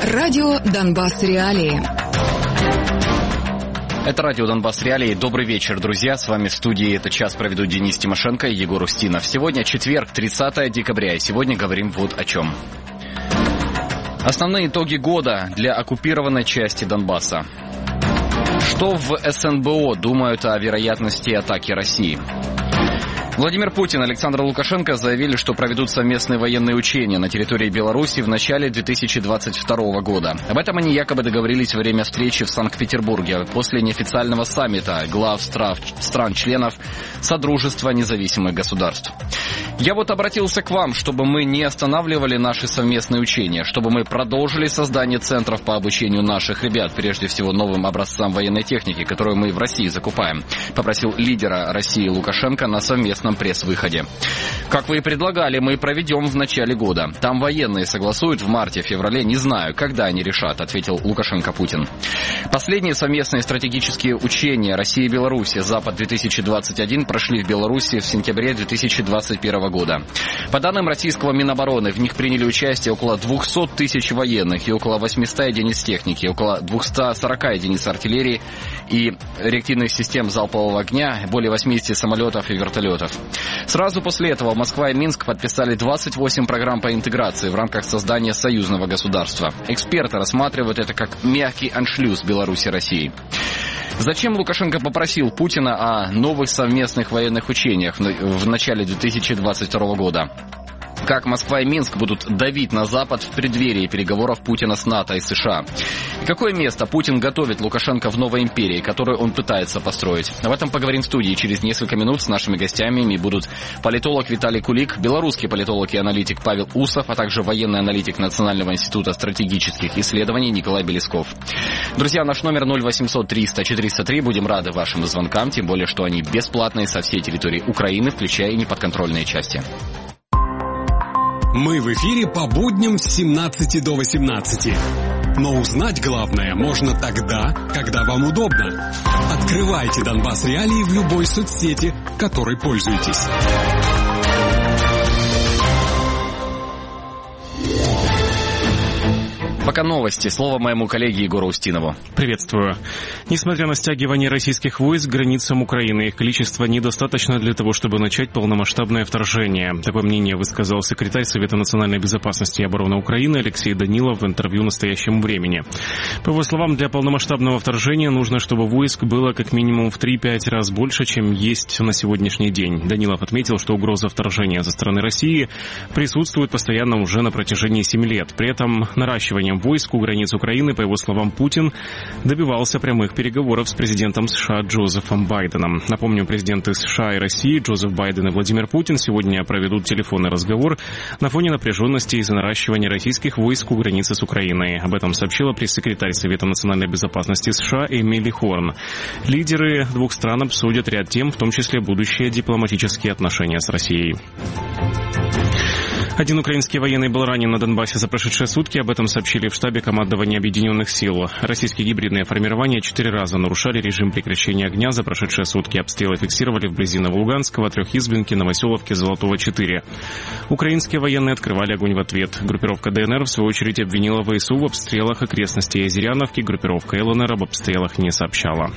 Радио «Донбасс Реалии». Это радио «Донбасс Реалии». Добрый вечер, друзья. С вами в студии этот час проведут Денис Тимошенко и Егор Устинов. Сегодня четверг, 30 декабря, и сегодня говорим вот о чем. Основные итоги года для оккупированной части Донбасса. Что в СНБО думают о вероятности атаки России? Владимир Путин и Александр Лукашенко заявили, что проведут совместные военные учения на территории Беларуси в начале 2022 года. Об этом они якобы договорились во время встречи в Санкт-Петербурге после неофициального саммита глав стран-членов Содружества независимых государств. Я вот обратился к вам, чтобы мы не останавливали наши совместные учения, чтобы мы продолжили создание центров по обучению наших ребят, прежде всего новым образцам военной техники, которую мы в России закупаем, попросил лидера России Лукашенко на совместном пресс-выходе. Как вы и предлагали, мы проведем в начале года. Там военные согласуют в марте-феврале, не знаю, когда они решат, ответил Лукашенко Путин. Последние совместные стратегические учения России и Беларуси «Запад-2021» прошли в Беларуси в сентябре 2021 года. По данным российского Минобороны, в них приняли участие около 200 тысяч военных и около 800 единиц техники, около 240 единиц артиллерии и реактивных систем залпового огня, более 80 самолетов и вертолетов. Сразу после этого Москва и Минск подписали 28 программ по интеграции в рамках создания союзного государства. Эксперты рассматривают это как мягкий аншлюз Беларуси и России. Зачем Лукашенко попросил Путина о новых совместных военных учениях в начале 2022 года? Как Москва и Минск будут давить на Запад в преддверии переговоров Путина с НАТО и США? И какое место Путин готовит Лукашенко в новой империи, которую он пытается построить? Об этом поговорим в студии. Через несколько минут с нашими гостями будут политолог Виталий Кулик, белорусский политолог и аналитик Павел Усов, а также военный аналитик Национального института стратегических исследований Николай Белесков. Друзья, наш номер 0800 300 403. Будем рады вашим звонкам, тем более, что они бесплатные со всей территории Украины, включая и неподконтрольные части. Мы в эфире по будням с 17 до 18. Но узнать главное можно тогда, когда вам удобно. Открывайте Донбасс Реалии в любой соцсети, которой пользуетесь. Пока новости. Слово моему коллеге Егору Устинову. Приветствую. Несмотря на стягивание российских войск к границам Украины, их количество недостаточно для того, чтобы начать полномасштабное вторжение. Такое мнение высказал секретарь Совета национальной безопасности и обороны Украины Алексей Данилов в интервью «Настоящему времени». По его словам, для полномасштабного вторжения нужно, чтобы войск было как минимум в 3-5 раз больше, чем есть на сегодняшний день. Данилов отметил, что угроза вторжения со стороны России присутствует постоянно уже на протяжении 7 лет. При этом наращиванием войск у границ Украины, по его словам, Путин добивался прямых переговоров с президентом США Джозефом Байденом. Напомню, президенты США и России Джозеф Байден и Владимир Путин сегодня проведут телефонный разговор на фоне напряженности из-за наращивания российских войск у границы с Украиной. Об этом сообщила пресс-секретарь Совета национальной безопасности США Эмили Хорн. Лидеры двух стран обсудят ряд тем, в том числе будущие дипломатические отношения с Россией. Один украинский военный был ранен на Донбассе за прошедшие сутки. Об этом сообщили в штабе командования Объединенных сил. Российские гибридные формирования 4 раза нарушали режим прекращения огня за прошедшие сутки. Обстрелы фиксировали вблизи Новолуганского, Трехизбинки, Новоселовки, Золотого 4. Украинские военные открывали огонь в ответ. Группировка ДНР, в свою очередь, обвинила ВСУ в обстрелах окрестностей Озеряновки. Группировка ЛНР об обстрелах не сообщала.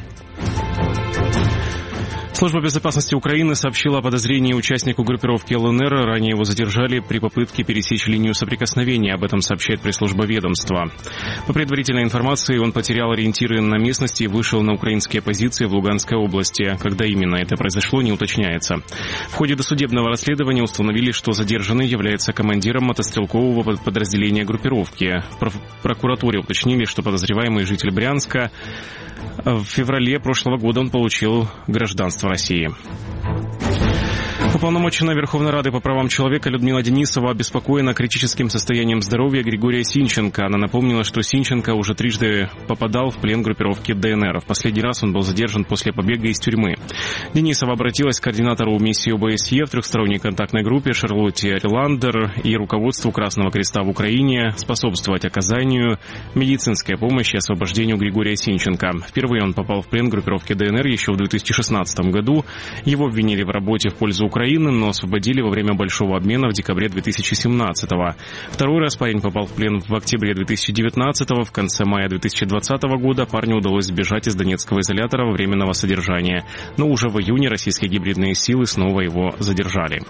Служба безопасности Украины сообщила о подозрении участнику группировки ЛНР. Ранее его задержали при попытке пересечь линию соприкосновения. Об этом сообщает пресс-служба ведомства. По предварительной информации, он потерял ориентиры на местности и вышел на украинские позиции в Луганской области. Когда именно это произошло, не уточняется. В ходе досудебного расследования установили, что задержанный является командиром мотострелкового подразделения группировки. В прокуратуре уточнили, что подозреваемый житель Брянска. В феврале прошлого года он получил гражданство России. Уполномоченная Верховной Рады по правам человека Людмила Денисова обеспокоена критическим состоянием здоровья Григория Синченко. Она напомнила, что Синченко уже трижды попадал в плен группировки ДНР. В последний раз он был задержан после побега из тюрьмы. Денисова обратилась к координатору миссии ОБСЕ в трехсторонней контактной группе Шарлотте Реландер и руководству Красного Креста в Украине способствовать оказанию медицинской помощи и освобождению Григория Синченко. Впервые он попал в плен группировки ДНР еще в 2016 году. Его обвинили в работе в пользу Украины Украины, но освободили во время большого обмена в декабре 2017-го. Второй раз парень попал в плен в октябре 2019-го. В конце мая 2020 года парню удалось сбежать из донецкого изолятора временного содержания. Но уже в июне российские гибридные силы снова его задержали.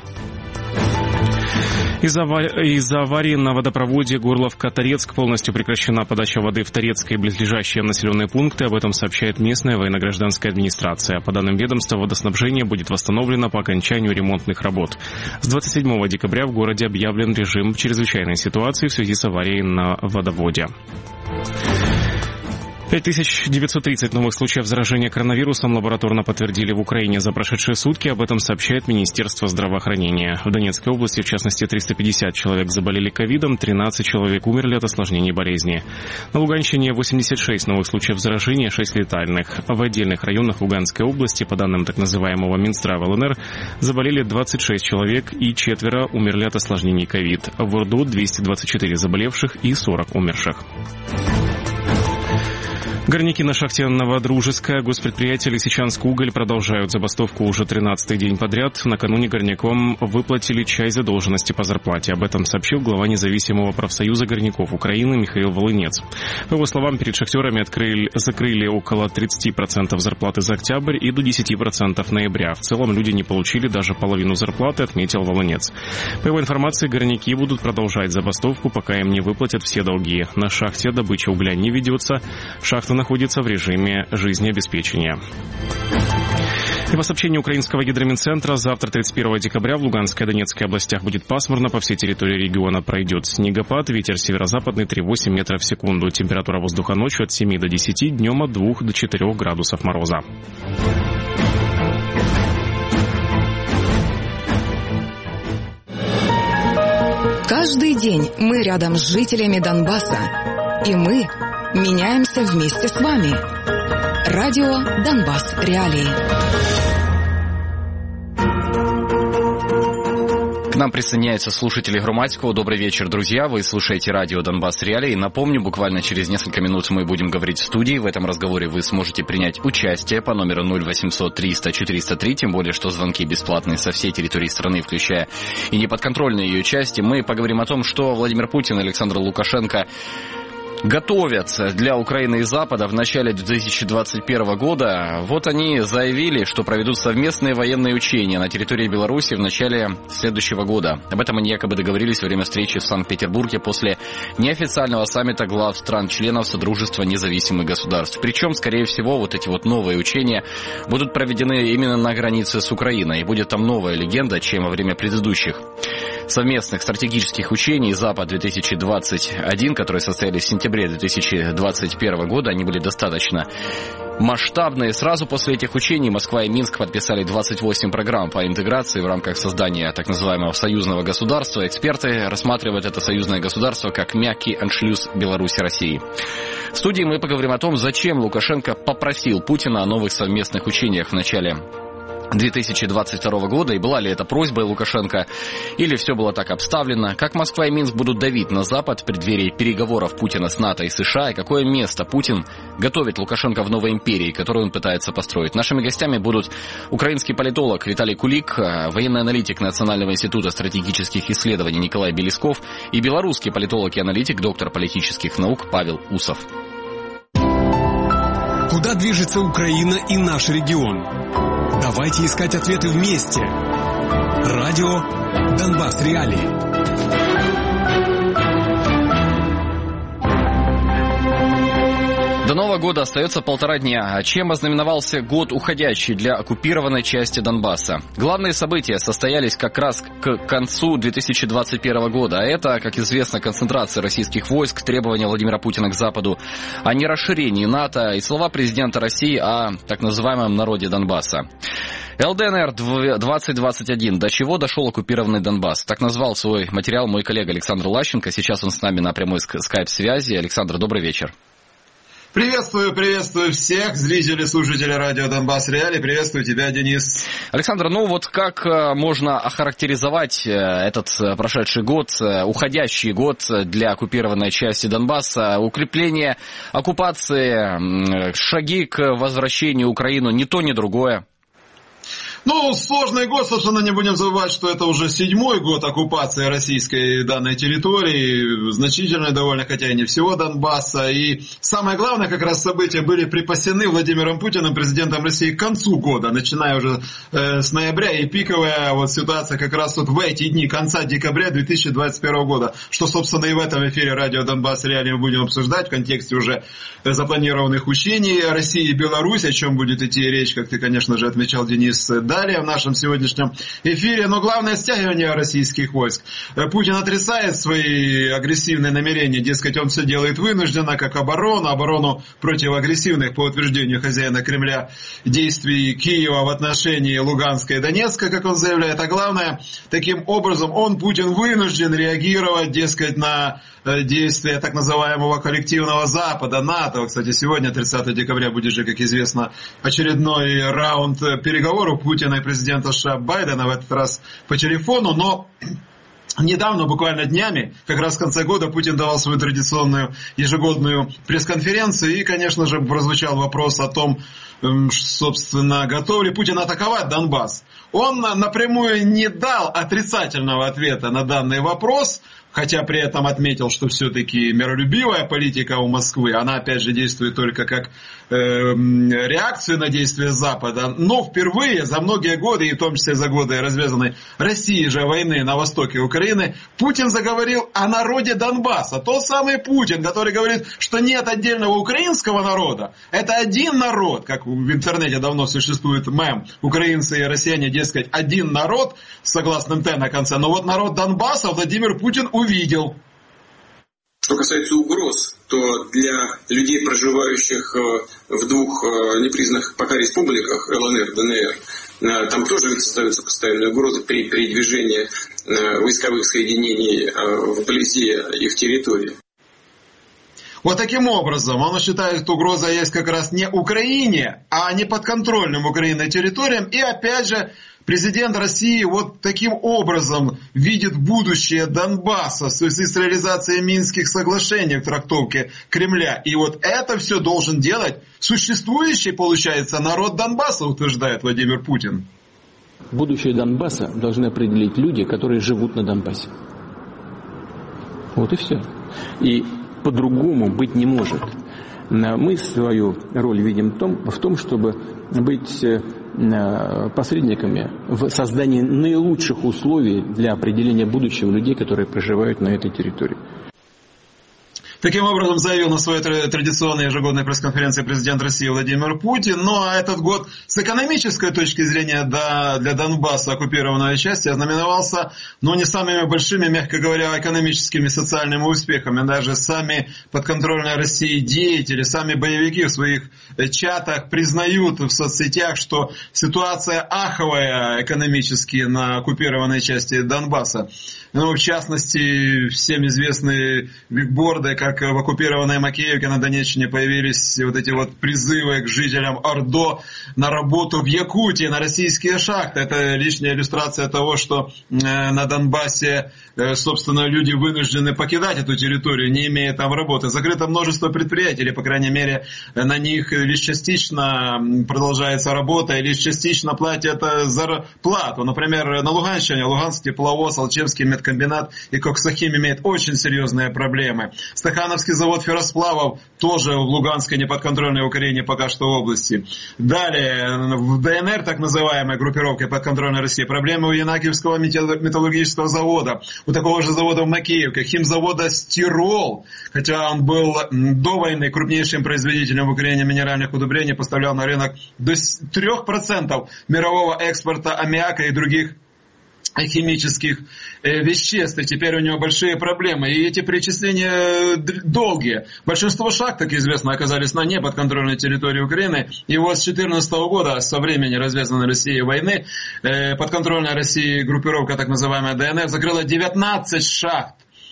Из-за аварии на водопроводе Горловка-Торецк полностью прекращена подача воды в Торецк и близлежащие населенные пункты. Об этом сообщает местная военно-гражданская администрация. По данным ведомства, водоснабжение будет восстановлено по окончанию ремонтных работ. С 27 декабря в городе объявлен режим чрезвычайной ситуации в связи с аварией на водоводе. 5930 новых случаев заражения коронавирусом лабораторно подтвердили в Украине за прошедшие сутки. Об этом сообщает Министерство здравоохранения. В Донецкой области, в частности, 350 человек заболели ковидом, 13 человек умерли от осложнений болезни. На Луганщине 86 новых случаев заражения, 6 летальных. В отдельных районах Луганской области, по данным так называемого Минздрава ЛНР, заболели 26 человек и 4 умерли от осложнений ковид. В Орду 224 заболевших и 40 умерших. Горняки на шахте Новодружеская, госпредприятие «Лисичанск-Уголь» продолжают забастовку уже 13-й день подряд. Накануне горнякам выплатили часть задолженности по зарплате. Об этом сообщил глава независимого профсоюза горняков Украины Михаил Волынец. По его словам, перед шахтерами закрыли около 30% зарплаты за октябрь и до 10% ноября. В целом люди не получили даже половину зарплаты, отметил Волынец. По его информации, горняки будут продолжать забастовку, пока им не выплатят все долги. На шахте добыча угля не ведется. Шахта находится в режиме жизнеобеспечения. И по сообщению Украинского гидромедцентра, завтра, 31 декабря, в Луганской и Донецкой областях будет пасмурно. По всей территории региона пройдет снегопад. Ветер северо-западный 3,8 метров в секунду. Температура воздуха ночью от 7 до 10, днем от 2 до 4 градусов мороза. Каждый день мы рядом с жителями Донбасса. И мы меняемся вместе с вами. Радио «Донбасс. Реалии». К нам присоединяются слушатели Громадского. Добрый вечер, друзья. Вы слушаете радио «Донбасс. Реалии». Напомню, буквально через несколько минут мы будем говорить в студии. В этом разговоре вы сможете принять участие по номеру 0800 300 403. Тем более, что звонки бесплатные со всей территории страны, включая и неподконтрольные ее части. Мы поговорим о том, что Владимир Путин и Александр Лукашенко готовятся для Украины и Запада в начале 2021 года. Вот они заявили, что проведут совместные военные учения на территории Беларуси в начале следующего года. Об этом они якобы договорились во время встречи в Санкт-Петербурге после неофициального саммита глав стран-членов Содружества независимых государств. Причем, скорее всего, вот эти вот новые учения будут проведены именно на границе с Украиной. И будет там новая легенда, чем во время предыдущих совместных стратегических учений «Запад-2021», которые состоялись в сентябре 2021 года. Они были достаточно масштабные. Сразу после этих учений Москва и Минск подписали 28 программ по интеграции в рамках создания так называемого союзного государства. Эксперты рассматривают это союзное государство как мягкий аншлюз Беларуси и России. В студии мы поговорим о том, зачем Лукашенко попросил Путина о новых совместных учениях в начале 2022 года, и была ли это просьбой Лукашенко, или все было так обставлено, как Москва и Минск будут давить на Запад в преддверии переговоров Путина с НАТО и США, и какое место Путин готовит Лукашенко в новой империи, которую он пытается построить. Нашими гостями будут украинский политолог Виталий Кулик, военный аналитик Национального института стратегических исследований Николай Белесков и белорусский политолог и аналитик, доктор политических наук Павел Усов. Куда движется Украина и наш регион? Давайте искать ответы вместе. Радио «Донбасс. Реалии». До Нового года остается 1,5 дня. Чем ознаменовался год уходящий для оккупированной части Донбасса? Главные события состоялись как раз к концу 2021 года. А это, как известно, концентрация российских войск, требования Владимира Путина к Западу о нерасширении НАТО и слова президента России о так называемом народе Донбасса. ЛДНР 2021. До чего дошел оккупированный Донбасс? Так назвал свой материал мой коллега Александр Лащенко. Сейчас он с нами на прямой скайп-связи. Александр, добрый вечер. Приветствую всех зрителей, слушателей радио «Донбасс. Реалии». Приветствую тебя, Денис. Александр, ну вот как можно охарактеризовать этот прошедший год, уходящий год для оккупированной части Донбасса, укрепление оккупации, шаги к возвращению Украины, ни то, ни другое? Ну, сложный год, собственно, не будем забывать, что это уже 7-й год оккупации российской данной территории, значительной довольно, хотя и не всего Донбасса. И самое главное, как раз события были припасены Владимиром Путиным, президентом России, к концу года, начиная уже с ноября, и пиковая вот ситуация как раз вот в эти дни, конца декабря 2021 года, что, собственно, и в этом эфире радио Донбасс реально мы будем обсуждать в контексте уже запланированных учений России и Беларуси, о чем будет идти речь, как ты, конечно же, отмечал, Денис, далее в нашем сегодняшнем эфире. Но главное — стягивание российских войск. Путин отрицает свои агрессивные намерения, дескать, он все делает вынужденно, как оборону против агрессивных, по утверждению хозяина Кремля, действий Киева в отношении Луганска и Донецка, как он заявляет. А главное, таким образом Путин вынужден реагировать, дескать, на действия так называемого коллективного Запада, НАТО. Кстати, сегодня, 30 декабря, будет же, как известно, очередной раунд переговоров Путина и президента США Байдена, в этот раз по телефону, но недавно, буквально днями, как раз в конце года, Путин давал свою традиционную ежегодную пресс-конференцию, и, конечно же, прозвучал вопрос о том, собственно, готов ли Путин атаковать Донбасс. Он напрямую не дал отрицательного ответа на данный вопрос, хотя при этом отметил, что все-таки миролюбивая политика у Москвы, она опять же действует только как реакция на действия Запада. Но впервые за многие годы, и в том числе за годы развязанной России же войны на востоке Украины, Путин заговорил о народе Донбасса. Тот самый Путин, который говорит, что нет отдельного украинского народа. Это один народ, как в интернете давно существует мем. Украинцы и россияне, дескать, один народ, с согласным «т» на конце. Но вот народ Донбасса Владимир Путин увидел. Что касается угроз, то для людей, проживающих в двух непризнанных пока республиках, ЛНР, ДНР, там тоже создаются постоянные угрозы при передвижении войсковых соединений вблизи их территории. Вот таким образом, он считает, что угроза есть как раз не Украине, а не подконтрольным Украиной территориям. И опять же, президент России вот таким образом видит будущее Донбасса в связи с реализацией Минских соглашений в трактовке Кремля. И вот это все должен делать существующий, получается, народ Донбасса, утверждает Владимир Путин. Будущее Донбасса должны определить люди, которые живут на Донбассе. Вот и все. И по-другому быть не может. Мы свою роль видим в том, чтобы быть посредниками в создании наилучших условий для определения будущего людей, которые проживают на этой территории. Таким образом заявил на своей традиционной ежегодной пресс-конференции президент России Владимир Путин. Но этот год с экономической точки зрения для Донбасса, оккупированной части, ознаменовался, не самыми большими, мягко говоря, экономическими и социальными успехами. Даже сами подконтрольные России деятели, сами боевики в своих чатах признают в соцсетях, что ситуация аховая экономически на оккупированной части Донбасса. В частности, всем известные бигборды, как в оккупированной Макеевке на Донеччине появились вот эти вот призывы к жителям Ордо на работу в Якутии, на российские шахты. Это лишняя иллюстрация того, что на Донбассе, собственно, люди вынуждены покидать эту территорию, не имея там работы. Закрыто множество предприятий, или, по крайней мере, на них лишь частично продолжается работа, и лишь частично платят зарплату. Например, на Луганщине, Луганский тепловоз, Алчевский медкомбинат и Коксахим имеют очень серьезные проблемы. Стахановский завод ферросплавов тоже в Луганской неподконтрольной Украине пока что области. Далее, в ДНР, так называемой группировкой подконтрольной России, проблемы у Янакиевского металлургического завода, у такого же завода в Макеевке, химзавода «Стирол», хотя он был до войны крупнейшим производителем в Украине минеральных удобрений, поставлял на рынок до 3% мирового экспорта аммиака и других химических веществ, и теперь у него большие проблемы. И эти перечисления долгие. Большинство шахт, как известно, оказались на неподконтрольной территории Украины. И вот с 2014 года, со времени развязанной Россией войны, подконтрольная России группировка, так называемая ДНР, закрыла 19 шахт.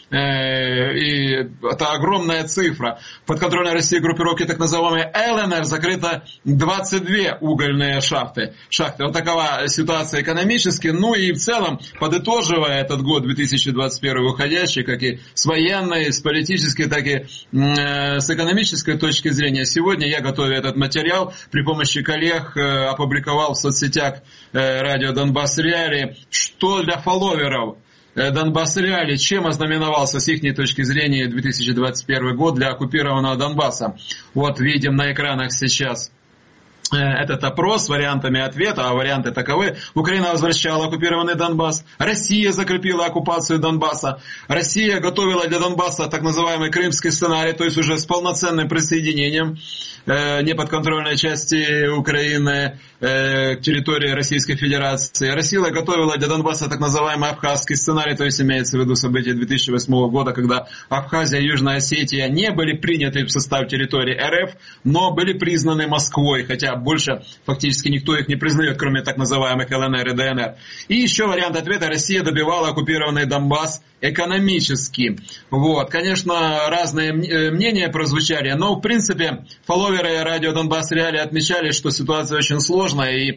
и это огромная цифра. В подконтрольной России группировки так называемой ЛНР закрыто 22 угольные шахты. Вот такова ситуация экономически. Ну и в целом, подытоживая этот год 2021 уходящий, как и с военной, с политической, так и с экономической точки зрения, сегодня я, готовя этот материал, при помощи коллег опубликовал в соцсетях радио Донбасс Реалии, что для фолловеров Донбасс Реалии, чем ознаменовался с их точки зрения 2021 год для оккупированного Донбасса. Вот видим на экранах сейчас этот опрос с вариантами ответа, а варианты таковы. Украина возвращала оккупированный Донбасс. Россия закрепила оккупацию Донбасса. Россия готовила для Донбасса так называемый крымский сценарий, то есть уже с полноценным присоединением неподконтрольной части Украины к территории Российской Федерации. Россия готовила для Донбасса так называемый абхазский сценарий, то есть имеется в виду события 2008 года, когда Абхазия и Южная Осетия не были приняты в состав территории РФ, но были признаны Москвой, хотя больше фактически никто их не признает, кроме так называемых ЛНР и ДНР. И еще вариант ответа: Россия добивала оккупированный Донбасс экономически. Вот. Конечно, разные мнения прозвучали, но в принципе фолловеры радио Донбасс Реалии отмечали, что ситуация очень сложная и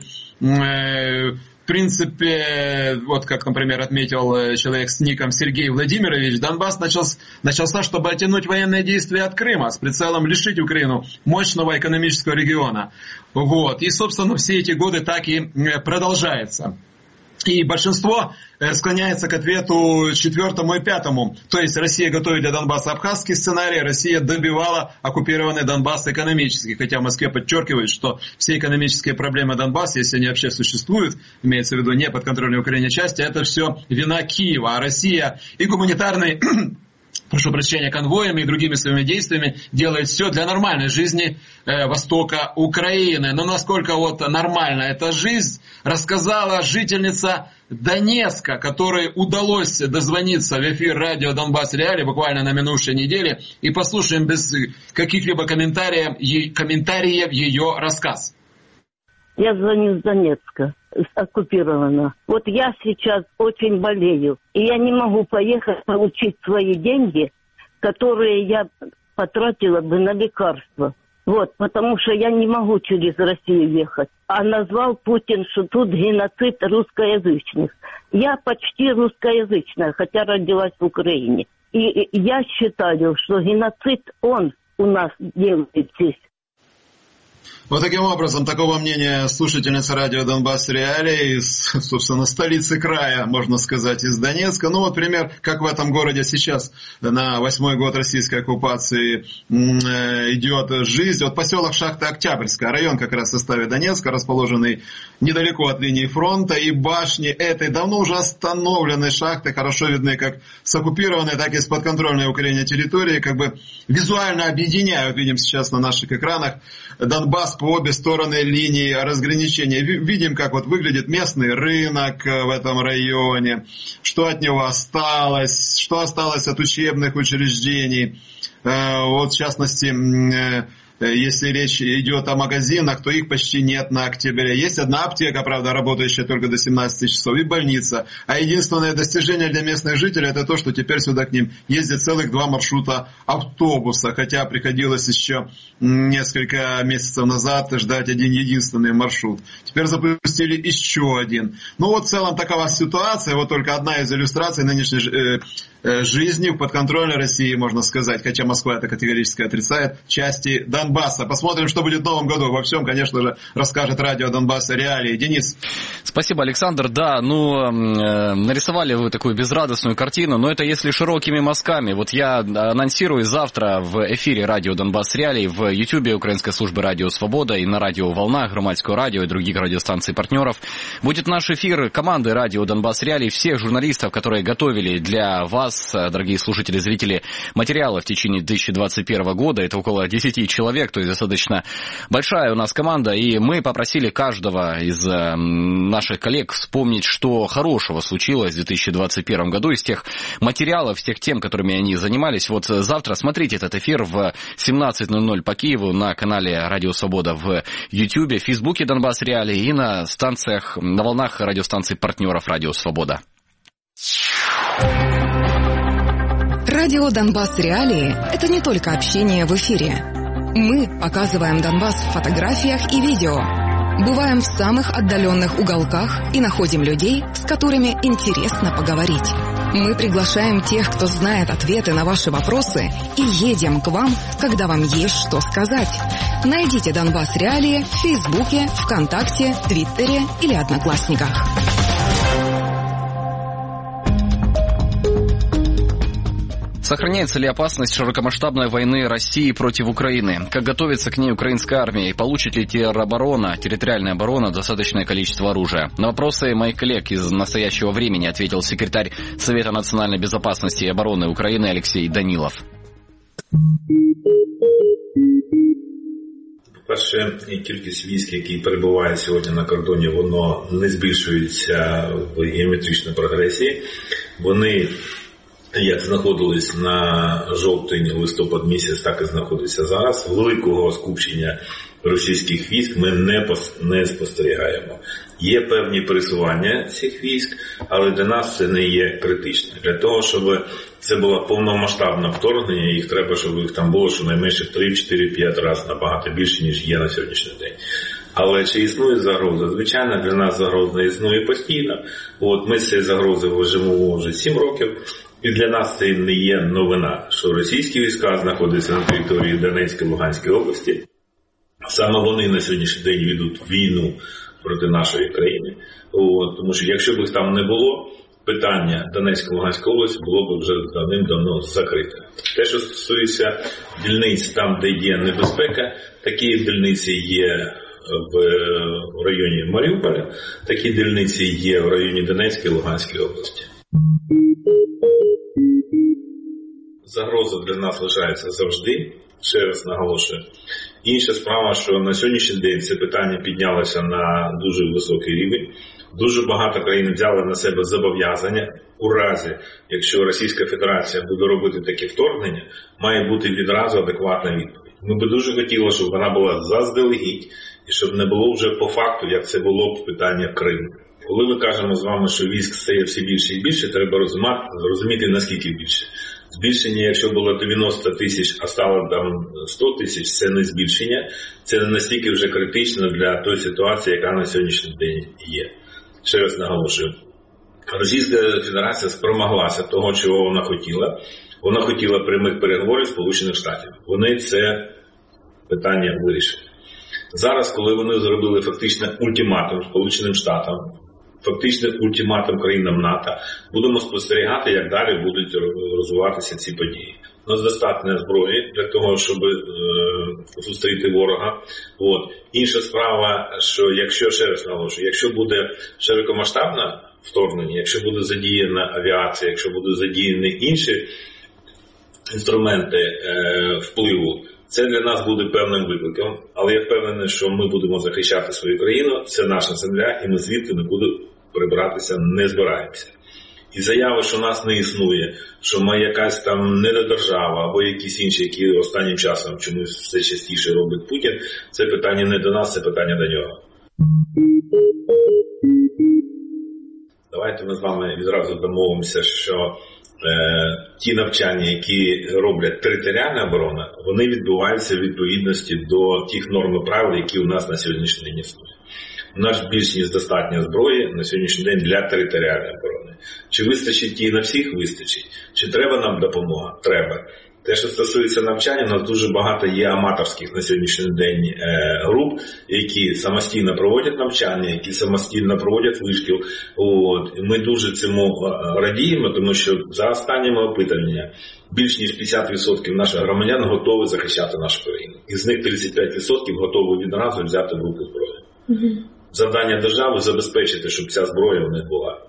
в принципе, вот как, например, отметил человек с ником Сергей Владимирович, Донбасс начался, чтобы оттянуть военные действия от Крыма с прицелом лишить Украину мощного экономического региона. Вот. И, собственно, все эти годы так и продолжается. И большинство склоняется к ответу 4 и 5. То есть Россия готовит для Донбасса абхазский сценарий, Россия добивала оккупированный Донбасс экономически. Хотя в Москве подчеркивают, что все экономические проблемы Донбасса, если они вообще существуют, имеется в виду не подконтрольной Украине части, это все вина Киева. А Россия и гуманитарный, прошу прощения, конвоями и другими своими действиями делает все для нормальной жизни востока Украины. Но насколько вот нормальна эта жизнь, рассказала жительница Донецка, которой удалось дозвониться в эфир радио Донбасс Реалии буквально на минувшей неделе. И послушаем без каких-либо комментариев ее рассказ. Я звоню с Донецка, оккупирована. Вот я сейчас очень болею, и я не могу поехать получить свои деньги, которые я потратила бы на лекарства. Вот, потому что я не могу через Россию ехать. А назвал Путин, что тут геноцид русскоязычных. Я почти русскоязычная, хотя родилась в Украине. И я считаю, что геноцид он у нас делает здесь. Вот таким образом, такого мнения слушательница радио Донбасс Реалии из, собственно, столицы края, можно сказать, из Донецка. Ну вот пример, как в этом городе сейчас на 8-й год российской оккупации идет жизнь. Вот поселок Шахта Октябрьская, район как раз в составе Донецка, расположенный недалеко от линии фронта, и башни этой давно уже остановленной шахты хорошо видны как с оккупированной, так и с подконтрольной Украине территории, как бы визуально объединяют, видим сейчас на наших экранах, Донбасс по обе стороны линии разграничения. Видим, как вот выглядит местный рынок в этом районе, что от него осталось, что осталось от учебных учреждений. Вот в частности, если речь идет о магазинах, то их почти нет на октябре. Есть одна аптека, правда, работающая только до 17 часов, и больница. А единственное достижение для местных жителей — это то, что теперь сюда к ним ездит целых 2 маршрута автобуса. Хотя приходилось еще несколько месяцев назад ждать один единственный маршрут. Теперь запустили еще один. Ну вот в целом такова ситуация. Вот только одна из иллюстраций нынешней жизни в подконтрольной России, можно сказать, хотя Москва это категорически отрицает, части Донбасса. Посмотрим, что будет в новом году. Во всем, конечно же, расскажет радио Донбасс Реалии. Денис. Спасибо, Александр. Да, нарисовали вы такую безрадостную картину, но это если широкими мазками. Вот я анонсирую завтра в эфире радио Донбасс Реалии в Ютубе Украинской службы Радио Свобода и на радио Волна, Громадского радио и других радиостанций-партнеров. Будет наш эфир команды радио Донбасс Реалии, всех журналистов, которые готовили для вас, дорогие слушатели, зрители, материалы в течение 2021 года. Это около 10 человек, то есть достаточно большая у нас команда. И мы попросили каждого из наших коллег вспомнить, что хорошего случилось в 2021 году из тех материалов, из тех тем, которыми они занимались. Вот завтра смотрите этот эфир в 17:00 по Киеву на канале Радио Свобода в Ютьюбе, в Фейсбуке Донбасс Реалии и на станциях, на волнах радиостанций партнеров Радио Свобода. Радио «Донбасс. Реалии» — это не только общение в эфире. Мы показываем Донбасс в фотографиях и видео. Бываем в самых отдаленных уголках и находим людей, с которыми интересно поговорить. Мы приглашаем тех, кто знает ответы на ваши вопросы, и едем к вам, когда вам есть что сказать. Найдите «Донбасс. Реалии» в Фейсбуке, ВКонтакте, Твиттере или Одноклассниках. Сохраняется ли опасность широкомасштабной войны России против Украины? Как готовится к ней украинская армия? И получит ли территориальная оборона достаточное количество оружия? На вопросы моих коллег из настоящего времени ответил секретарь Совета национальной безопасности и обороны Украины Алексей Данилов. По-перше, кількість військ, які перебувають сьогодні на кордоні, воно не збільшується в геометричній прогресії. Вони як знаходились на жовтень-листопад місяць, так і знаходяться зараз. Великого скупчення російських військ ми не спостерігаємо. Є певні пересування цих військ, але для нас це не є критично. Для того, щоб це було повномасштабне вторгнення, їх треба, щоб їх там було щонайменше 3-4-5 разів набагато більше, ніж є на сьогоднішній день. Але чи існує загроза? Звичайно, для нас загроза існує постійно. Ми з цією загрозою живемо вже 7 років. І для нас це не є новина, що російські війська знаходяться на території Донецької і Луганської області. Саме вони на сьогоднішній день ведуть війну проти нашої країни. Тому що якщо б їх там не було, питання Донецької і Луганської області було б вже давним-давно закрите. Те, що стосується дільниць там, де є небезпека, такі дільниці є в районі Маріуполя, такі дільниці є в районі Донецької і Луганської області. Загроза для нас лишається завжди, ще раз наголошую. Інша справа, що на сьогоднішній день це питання піднялося на дуже високий рівень. Дуже багато країн взяли на себе зобов'язання. У разі, якщо Російська Федерація буде робити такі вторгнення, має бути відразу адекватна відповідь. Ми б дуже хотіли, щоб вона була заздалегідь, і щоб не було вже по факту, як це було б питання Криму. Коли ми кажемо з вами, що військ стає все більше і більше, треба розуміти, наскільки більше. Збільшення, якщо було 90 тисяч, а стало там 100 тисяч, це не збільшення. Це не настільки вже критично для тої ситуації, яка на сьогоднішній день є. Ще раз наголошую. Російська Федерація спромоглася того, чого вона хотіла. Вона хотіла прямих переговорів Сполучених Штатів. Вони це питання вирішили. Зараз, коли вони зробили фактично ультиматум Сполученим Штатам, фактично ультиматум країнам НАТО, будемо спостерігати, як далі будуть розвиватися ці події. У нас достатньо зброї для того, щоб зустріти ворога. Інша справа, що якщо, ще раз наголошую, якщо буде широкомасштабне вторгнення, якщо буде задіяна авіація, якщо будуть задіяні інші інструменти впливу, це для нас буде певним викликом, але я впевнений, що ми будемо захищати свою країну, це наша земля, і ми звідти нікуди прибратися не збираємося. І заяви, що нас не існує, що ми якась там недодержава або якісь інші, які останнім часом чомусь все частіше робить Путін, це питання не до нас, це питання до нього. Давайте ми з вами відразу домовимося, що ті навчання, які роблять територіальна оборона, вони відбуваються в відповідності до тих норм і правил, які у нас на сьогоднішній день існують. У нас більш ніж достатньо зброї на сьогоднішній день для територіальної оборони. Чи вистачить її на всіх? Вистачить. Чи треба нам допомога? Треба. Те, що стосується навчання, у нас дуже багато є аматорських на сьогоднішній день груп, які самостійно проводять навчання, які самостійно проводять вишкіл. Ми дуже цьому радіємо, тому що за останніми опитуваннями більш ніж 50% наших громадян готові захищати нашу країну. Із них 35% готові відразу взяти в руки зброю. Завдання держави – забезпечити, щоб ця зброя в них була.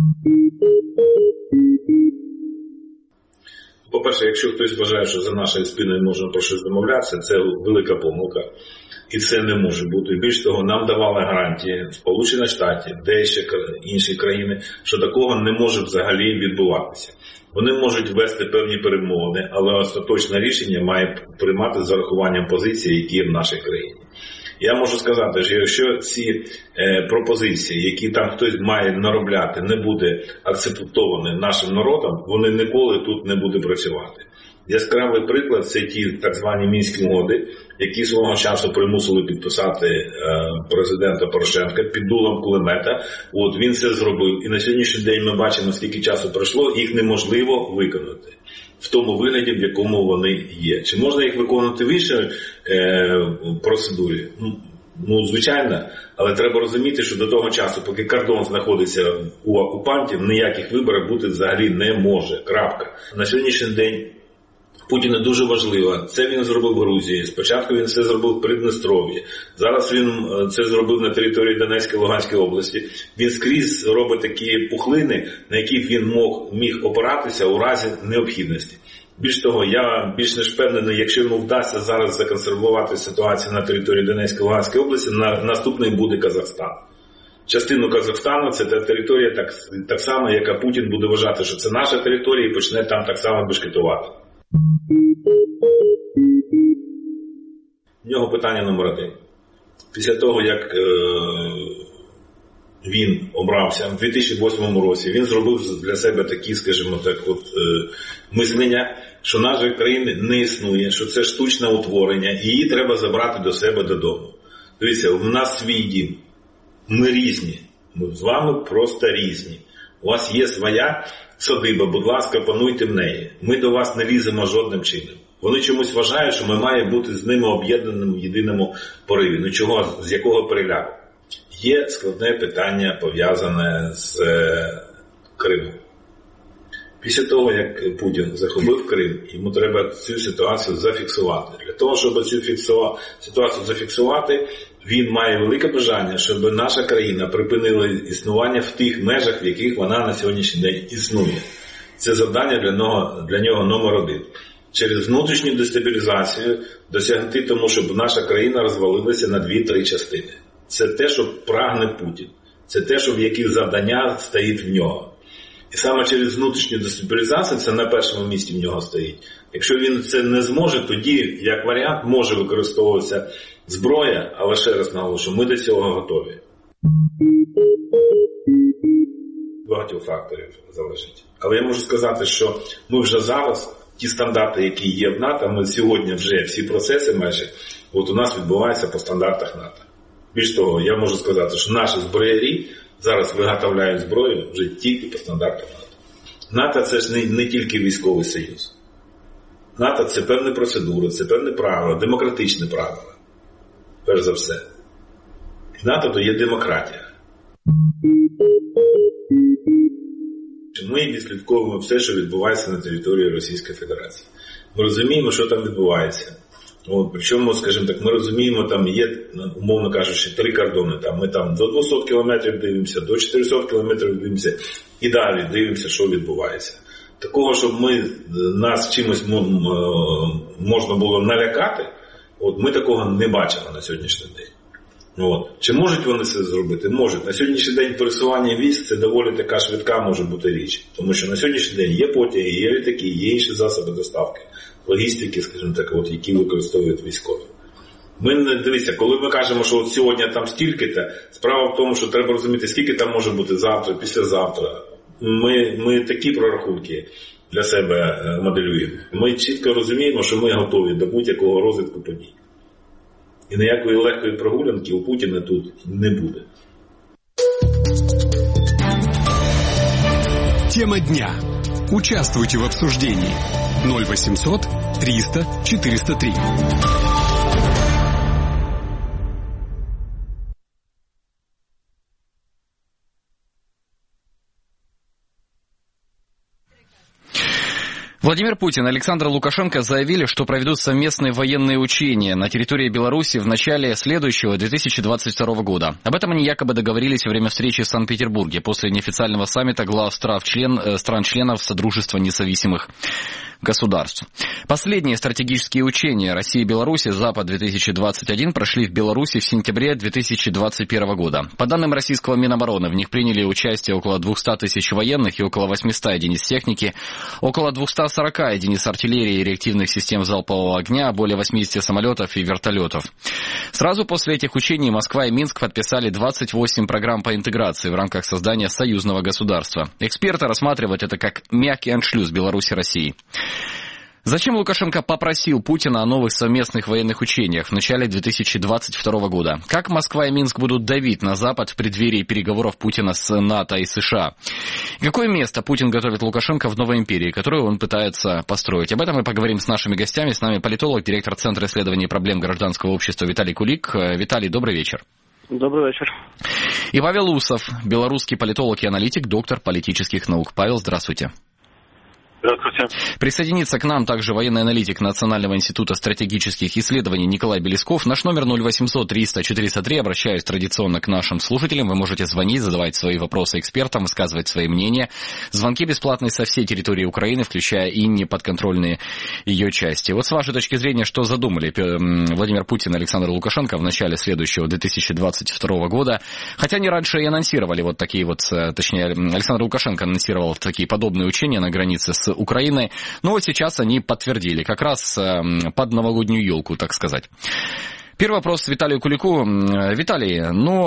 По-перше, якщо хтось вважає, що за нашою спиною можна про щось домовлятися, це велика помилка. І це не може бути. Більш того, нам давали гарантії Сполучені Штати, деякі інші країни, що такого не може взагалі відбуватися. Вони можуть вести певні перемовини, але остаточне рішення має приймати з урахуванням позиції, які є в нашій країні. Я можу сказати, що якщо ці пропозиції, які там хтось має наробляти, не буде акцептовані нашим народом, вони ніколи тут не будуть працювати. Яскравий приклад – це ті так звані Мінські угоди, які свого часу примусили підписати президента Порошенка під дулом кулемета. От він це зробив. І на сьогоднішній день ми бачимо, скільки часу пройшло, їх неможливо виконати в тому вигляді, в якому вони є. Чи можна їх виконувати в іншій процедурі? Ну, звичайно, але треба розуміти, що до того часу, поки кордон знаходиться у окупантів, ніяких виборів бути взагалі не може. Крапка. На сьогоднішній день Путіну дуже важливо. Це він зробив в Грузії. Спочатку він це зробив в Придністров'ї. Зараз він це зробив на території Донецької, Луганської області. Він скрізь робить такі пухлини, на яких він міг опиратися у разі необхідності. Більш того, я більш ніж впевнений, якщо йому вдасться зараз законсервувати ситуацію на території Донецької, Луганської області, наступним буде Казахстан. Частину Казахстану – це та територія так само, яка Путін буде вважати, що це наша територія, і почне там так само бешкетувати. В нього питання номер 1. Після того, як він обрався в 2008 році, він зробив для себе такі, скажімо так, мислення, що наша країна не існує, що це штучне утворення, і її треба забрати до себе додому. Дивіться, у нас свій дім. Ми різні. Ми з вами просто різні. У вас є своя садиба, будь ласка, пануйте в неї. Ми до вас не ліземо жодним чином. Вони чомусь вважають, що ми маємо бути з ними об'єднаним в єдиному пориві. Ну чого, з якого переляку? Є складне питання, пов'язане з Кримом. Після того, як Путін захопив Крим, йому треба цю ситуацію зафіксувати. Для того, щоб цю ситуацію зафіксувати, він має велике бажання, щоб наша країна припинила існування в тих межах, в яких вона на сьогоднішній день існує. Це завдання для нього номер 1. Через внутрішню дестабілізацію досягти тому, щоб наша країна розвалилася на 2-3 частини. Це те, що прагне Путін. Це те, що в яких завдання стоїть в нього. І саме через внутрішню дестабілізацію це на першому місці в нього стоїть. Якщо він це не зможе, тоді, як варіант, може використовуватися зброя, але ще раз наголошую, ми до цього готові. Багатьох факторів залежить. Але я можу сказати, що ми вже зараз, ті стандарти, які є в НАТО, ми сьогодні вже всі процеси майже, у нас відбуваються по стандартах НАТО. Більш того, я можу сказати, що наші зброярі зараз виготовляють зброю вже тільки по стандартам НАТО. НАТО – це ж не тільки військовий союз. НАТО – це певні процедури, це певні правила, демократичні правила. Перш за все. НАТО – то є демократія. Ми відслідковуємо все, що відбувається на території Російської Федерації. Ми розуміємо, що там відбувається. Причому, скажімо так, ми розуміємо, там є, умовно кажучи, 3 кордони. Ми там до 200 кілометрів дивимося, до 400 кілометрів дивимося і далі дивимося, що відбувається. Такого, щоб нас чимось можна було налякати, ми такого не бачимо на сьогоднішній день. Чи можуть вони це зробити? Можуть. На сьогоднішній день пересування військ – це доволі така швидка може бути річ. Тому що на сьогоднішній день є потяги, є літаки, є інші засоби доставки, логістики, скажімо так, які використовують військові. Дивіться, коли ми кажемо, що сьогодні там стільки-то, справа в тому, що треба розуміти, скільки там може бути завтра, післязавтра. Ми такі прорахунки для себе моделюємо. Ми чітко розуміємо, що ми готові до будь-якого розвитку подій. И ніякої легкої прогулянки у Путіна тут не буде. Тема дня. Участвуйте в обсуждении. 0800 300 403. Владимир Путин и Александр Лукашенко заявили, что проведут совместные военные учения на территории Беларуси в начале следующего 2022 года. Об этом они якобы договорились во время встречи в Санкт-Петербурге после неофициального саммита глав стран-членов Содружества независимых государств. Последние стратегические учения России и Беларуси «Запад-2021» прошли в Беларуси в сентябре 2021 года. По данным российского Минобороны, в них приняли участие около 200 тысяч военных и около 800 единиц техники, около 240 единиц артиллерии и реактивных систем залпового огня, более 80 самолетов и вертолетов. Сразу после этих учений Москва и Минск подписали 28 программ по интеграции в рамках создания союзного государства. Эксперты рассматривают это как мягкий аншлюз Беларуси и России. Зачем Лукашенко попросил Путина о новых совместных военных учениях в начале 2022 года? Как Москва и Минск будут давить на Запад в преддверии переговоров Путина с НАТО и США? Какое место Путин готовит Лукашенко в новой империи, которую он пытается построить? Об этом мы поговорим с нашими гостями. С нами политолог, директор Центра исследований проблем гражданского общества Виталий Кулик. Виталий, добрый вечер. Добрый вечер. И Павел Усов, белорусский политолог и аналитик, доктор политических наук. Павел, здравствуйте. Здравствуйте. Присоединится к нам также военный аналитик Национального института стратегических исследований Николай Белесков. Наш номер 0800-300-403. Обращаюсь традиционно к нашим слушателям. Вы можете звонить, задавать свои вопросы экспертам, высказывать свои мнения. Звонки бесплатные со всей территории Украины, включая и неподконтрольные ее части. Вот с вашей точки зрения, что задумали Владимир Путин и Александр Лукашенко в начале следующего 2022 года? Хотя они раньше и анонсировали вот такие вот, точнее, Александр Лукашенко анонсировал такие подобные учения на границе с Украиной. Но вот сейчас они подтвердили, как раз под новогоднюю елку, так сказать. Первый вопрос Виталию Кулику. Виталий,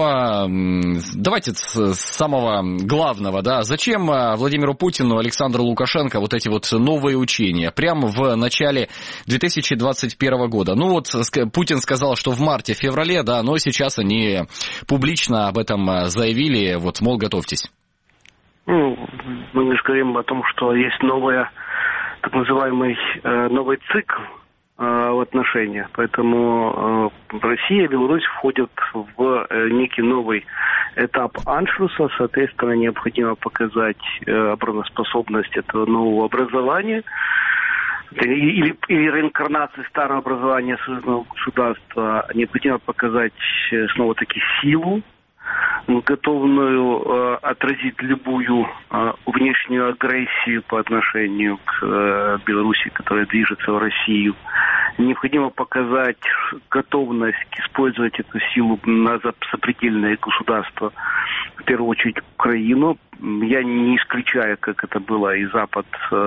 давайте с самого главного, да, зачем Владимиру Путину, Александру Лукашенко вот эти вот новые учения прямо в начале 2021 года? Ну вот Путин сказал, что в марте-феврале, да, но сейчас они публично об этом заявили, вот, мол, готовьтесь. Мы лишь говорим о том, что есть так называемый новый цикл в отношениях. Поэтому Россия и Беларусь входят в некий новый этап аншлюса. Соответственно, необходимо показать обороноспособность этого нового образования или реинкарнации старого образования союзного государства. Необходимо показать снова-таки силу, готовную отразить любую внешнюю агрессию по отношению к Беларуси, которая движется в Россию. Необходимо показать готовность использовать эту силу на сопредельные государства, в первую очередь Украину. Я не исключаю, как это было и Запад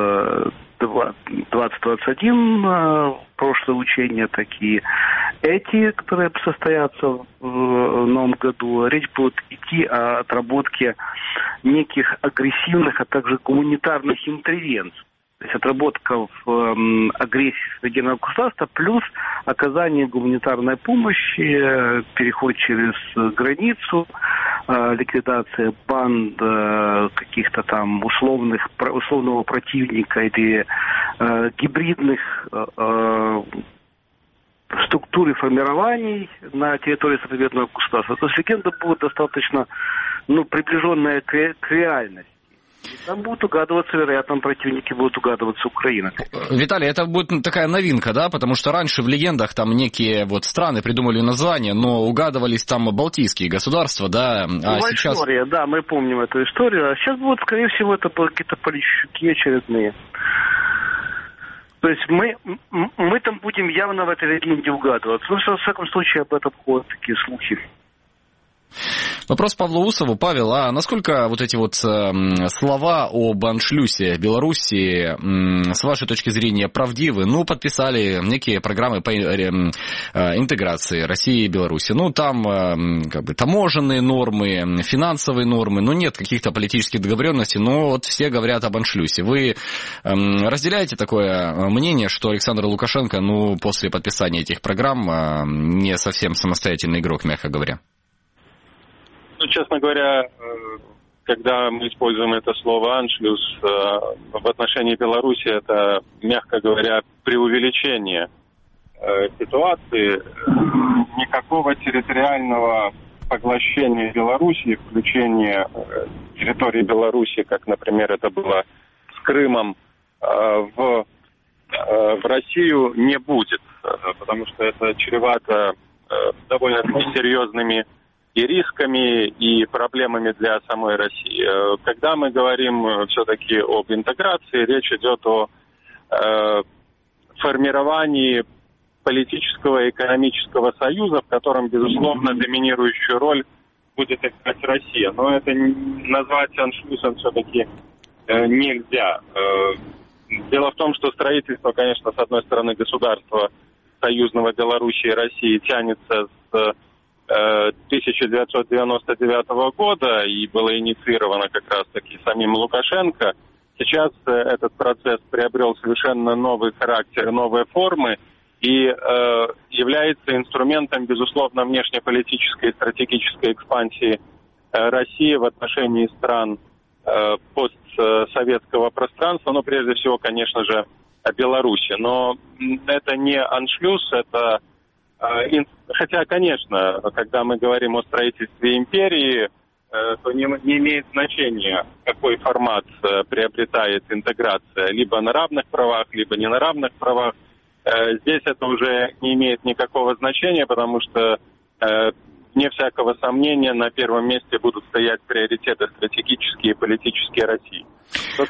2021, прошлое учение, так и эти, которые состоятся в новом году. Речь будет идти о отработке неких агрессивных, а также гуманитарных интервенций. То есть отработка в агрессии суверенного государства плюс оказание гуманитарной помощи, переход через границу, ликвидация банд каких-то там условного противника или гибридных структур и формирований на территории соответственного государства. То есть легенда будет достаточно приближенная к реальности. Там будут угадываться, вероятно, противники будут угадываться Украина. Виталий, это будет такая новинка, да? Потому что раньше в легендах там некие вот страны придумали названия, но угадывались там балтийские государства, да? Сейчас... История, да, мы помним эту историю. А сейчас будут, скорее всего, это будут какие-то полищуки очередные. То есть мы там будем явно в этой легенде угадываться. Ну, во всяком случае, об этом ходят такие слухи. Вопрос Павлу Усову. Павел, а насколько вот эти вот слова об аншлюсе Белоруссии, с вашей точки зрения, правдивы? Ну, подписали некие программы по интеграции России и Беларуси. Ну, там как бы таможенные нормы, финансовые нормы, ну, нет каких-то политических договоренностей, но вот все говорят об аншлюсе. Вы разделяете такое мнение, что Александр Лукашенко, ну, после подписания этих программ не совсем самостоятельный игрок, мягко говоря? Ну, честно говоря, когда мы используем это слово «аншлюс», в отношении Беларуси это, мягко говоря, преувеличение ситуации. Никакого территориального поглощения Беларуси, включения территории Беларуси, как, например, это было с Крымом, в Россию не будет, потому что это чревато довольно серьезными и рисками, и проблемами для самой России. Когда мы говорим все-таки об интеграции, речь идет о формировании политического и экономического союза, в котором, безусловно, доминирующую роль будет играть Россия. Но это назвать аншлюсом все-таки нельзя. Дело в том, что строительство, конечно, с одной стороны, государства союзного Белоруссии и России тянется с 1999 года и было инициировано как раз-таки самим Лукашенко. Сейчас этот процесс приобрел совершенно новый характер, новые формы и является инструментом, безусловно, внешнеполитической и стратегической экспансии России в отношении стран постсоветского пространства, но прежде всего, конечно же, Беларуси. Но это не аншлюз, это... Хотя, конечно, когда мы говорим о строительстве империи, то не имеет значения, какой формат приобретает интеграция, либо на равных правах, либо не на равных правах. Здесь это уже не имеет никакого значения, потому что, вне всякого сомнения, на первом месте будут стоять приоритеты стратегические и политические России. Что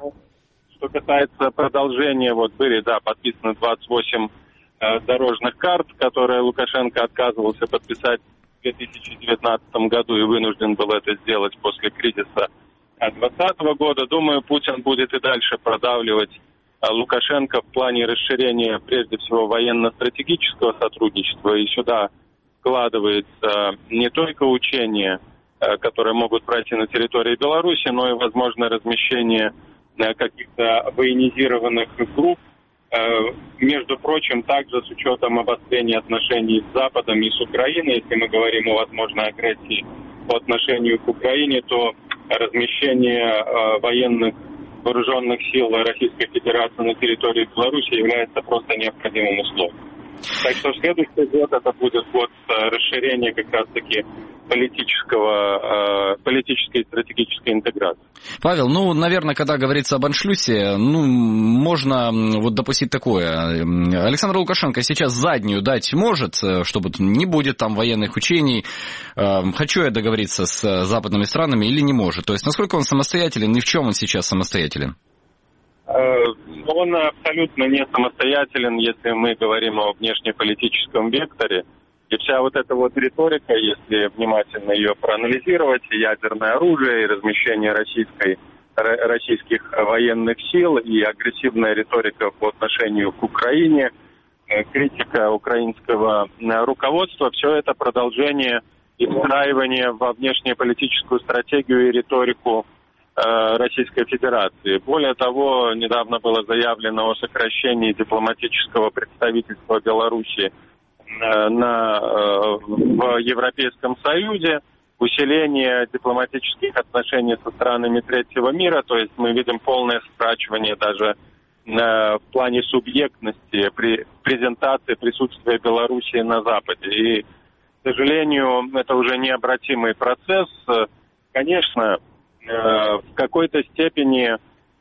касается продолжения, вот были, подписаны 28 дорожных карт, которые Лукашенко отказывался подписать в 2019 году и вынужден был это сделать после кризиса 2020 года. Думаю, Путин будет и дальше продавливать Лукашенко в плане расширения, прежде всего, военно-стратегического сотрудничества. И сюда вкладывается не только учения, которые могут пройти на территории Беларуси, но и, возможно, размещение каких-то военизированных групп. Между прочим, также с учетом обострения отношений с Западом и с Украиной, если мы говорим о возможной агрессии по отношению к Украине, то размещение военных вооруженных сил Российской Федерации на территории Беларуси является просто необходимым условием. Так что следующий год это будет год расширения как раз-таки политической и стратегической интеграции. Павел, наверное, когда говорится об аншлюсе, можно допустить такое. Александр Лукашенко сейчас заднюю дать может, чтобы не будет там военных учений. Хочу я договориться с западными странами или не может? То есть, насколько он самостоятелен и в чем он сейчас самостоятелен? Он абсолютно не самостоятелен, если мы говорим о внешнеполитическом векторе. И вся вот эта вот риторика, если внимательно ее проанализировать, и ядерное оружие, и размещение российских военных сил, и агрессивная риторика по отношению к Украине, критика украинского руководства, все это продолжение и встраивание во внешнеполитическую стратегию и риторику Российской Федерации. Более того, недавно было заявлено о сокращении дипломатического представительства Беларуси в Европейском Союзе, усиление дипломатических отношений со странами третьего мира, то есть мы видим полное скрачивание даже в плане субъектности при презентации присутствия Белоруссии на Западе. И, к сожалению, это уже необратимый процесс. Конечно, в какой-то степени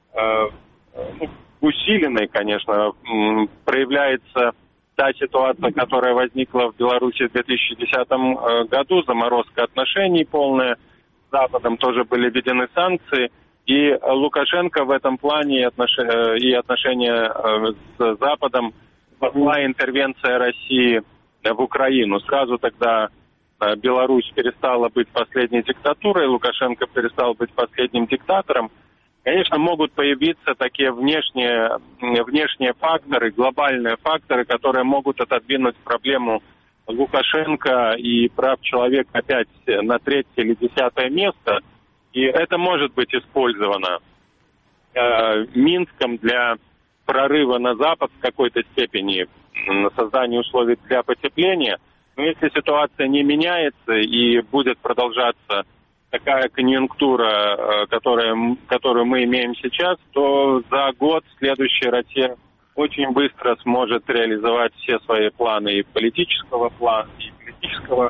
усиленной, конечно, проявляется та ситуация, которая возникла в Беларуси в 2010 году, заморозка отношений полная с Западом, тоже были введены санкции, и Лукашенко в этом плане и отношения с Западом была интервенция России в Украину. Сразу тогда Беларусь перестала быть последней диктатурой, Лукашенко перестал быть последним диктатором. Конечно, могут появиться такие внешние факторы, глобальные факторы, которые могут отодвинуть проблему Лукашенко и прав человека опять на 3 или 10 место. И это может быть использовано Минском для прорыва на Запад в какой-то степени, на создание условий для потепления. Но если ситуация не меняется и будет продолжаться такая конъюнктура, которую мы имеем сейчас, то за год следующая Россия очень быстро сможет реализовать все свои планы и политического плана, и политического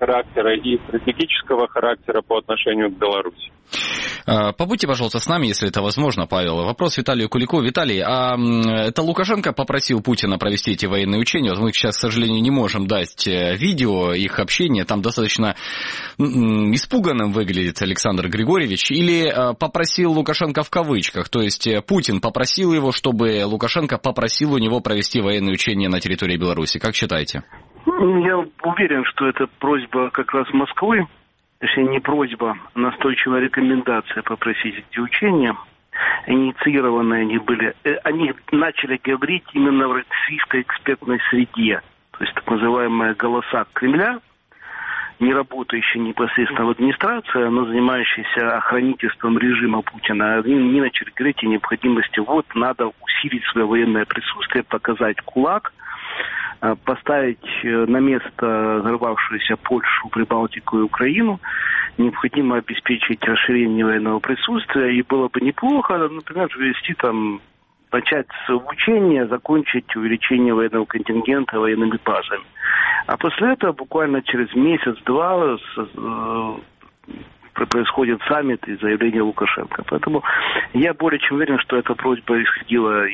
характера и стратегического характера по отношению к Беларуси. Побудьте, пожалуйста, с нами, если это возможно, Павел. Вопрос Виталию Кулику. Виталий, а это Лукашенко попросил Путина провести эти военные учения? Вот мы сейчас, к сожалению, не можем дать видео их общения. Там достаточно испуганным выглядит Александр Григорьевич. Или попросил Лукашенко в кавычках? То есть Путин попросил его, чтобы Лукашенко попросил у него провести военные учения на территории Беларуси. Как считаете? Я уверен, что это просьба как раз Москвы. Точнее, не просьба, а настойчивая рекомендация попросить эти учения. Инициированные они были. Они начали говорить именно в российской экспертной среде. То есть так называемые голоса Кремля, не работающие непосредственно в администрации, но занимающиеся охранительством режима Путина. Они начали говорить о необходимости, вот, надо усилить свое военное присутствие, показать кулак, поставить на место взорвавшуюся Польшу, Прибалтику и Украину. Необходимо обеспечить расширение военного присутствия. И было бы неплохо, например, ввести там, начать с обучения, закончить увеличение военного контингента военными базами. А после этого буквально через месяц-два происходит саммит и заявление Лукашенко. Поэтому я более чем уверен, что эта просьба исходила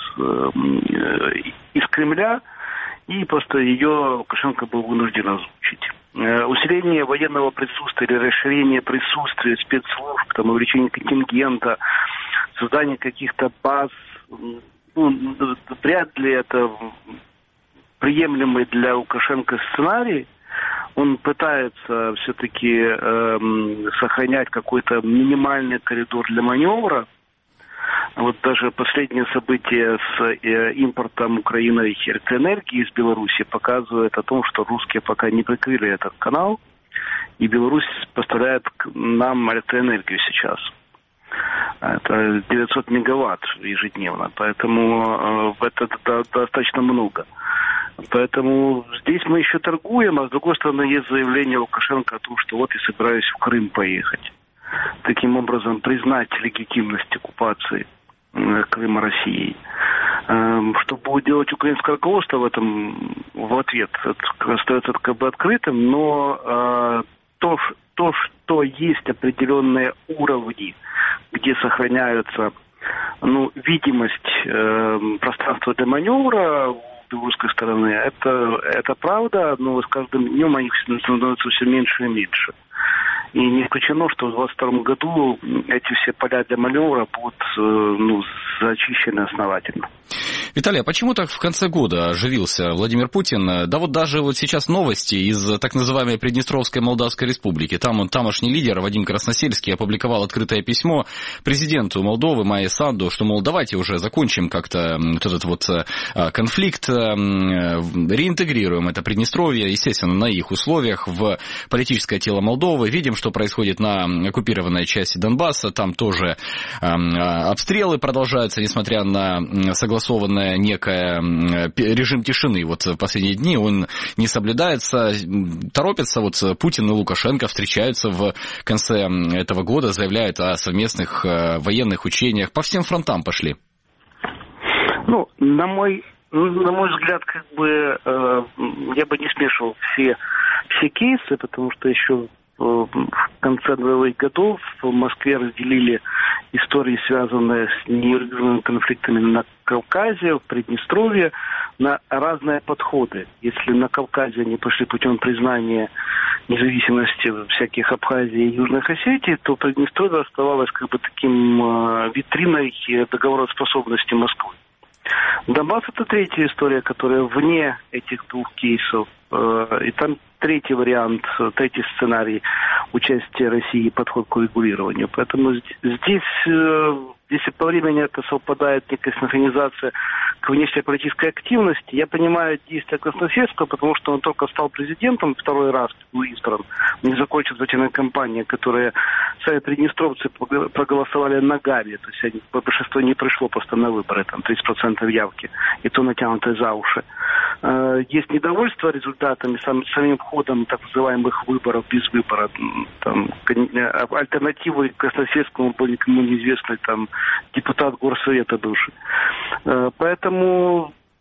из Кремля, и просто ее Лукашенко был вынужден озвучить. Усиление военного присутствия или расширение присутствия спецслужб, там, увеличение контингента, создание каких-то баз, вряд ли это приемлемый для Лукашенко сценарий. Он пытается все-таки сохранять какой-то минимальный коридор для маневра. Вот даже последние события с импортом Украины электроэнергии из Беларуси показывают о том, что русские пока не прикрыли этот канал, и Беларусь поставляет нам электроэнергию сейчас. Это 900 мегаватт ежедневно, поэтому это достаточно много. Поэтому здесь мы еще торгуем, а с другой стороны есть заявление Лукашенко о том, что вот я собираюсь в Крым поехать. Таким образом признать легитимность оккупации Крыма Россией. Что будет делать украинское руководство в ответ, это остается как бы открытым, но то, что есть определенные уровни, где сохраняются видимость пространства для маневра белорусской стороны, это правда, но с каждым днем их становится все меньше и меньше. И не исключено, что в 2022 году эти все поля для маневра будут зачищены основательно. Виталий, а почему так в конце года оживился Владимир Путин? Да вот даже вот сейчас новости из так называемой Приднестровской Молдавской Республики. Там тамошний лидер Вадим Красносельский опубликовал открытое письмо президенту Молдовы Майе Санду, что, мол, давайте уже закончим как-то вот этот вот конфликт, реинтегрируем это Приднестровье, естественно, на их условиях в политическое тело Молдовы. Видим, что происходит на оккупированной части Донбасса. Там тоже обстрелы продолжаются, несмотря на согласованное некое режим тишины. Вот в последние дни он не соблюдается. Торопятся вот Путин и Лукашенко, встречаются в конце этого года, заявляют о совместных военных учениях. По всем фронтам пошли. На мой взгляд, я бы не смешивал все кейсы, потому что еще в конце нулевых годов в Москве разделили истории, связанные с неурегулированными конфликтами на Кавказе, в Приднестровье, на разные подходы. Если на Кавказе они пошли путем признания независимости всяких Абхазии и Южных Осетий, то Приднестровье оставалось таким витриной договороспособности Москвы. Донбасс — это третья история, которая вне этих двух кейсов. И там третий вариант, третий сценарий участия России и подход к урегулированию. Поэтому здесь, если по времени это совпадает некая синхронизация к внешнеполитической активности, я понимаю действия Красносельского, потому что он только стал президентом, второй раз был избран. Не закончил избирательная кампания, которая сами приднестровцы проголосовали ногами, то есть большинство не пришло просто на выборы, там 30% явки, и то натянутые за уши. Есть недовольство результатами, самим ходом так называемых выборов без выбора. Там, альтернативой Красносельскому был никому неизвестный депутат Горсовета бывший. Поэтому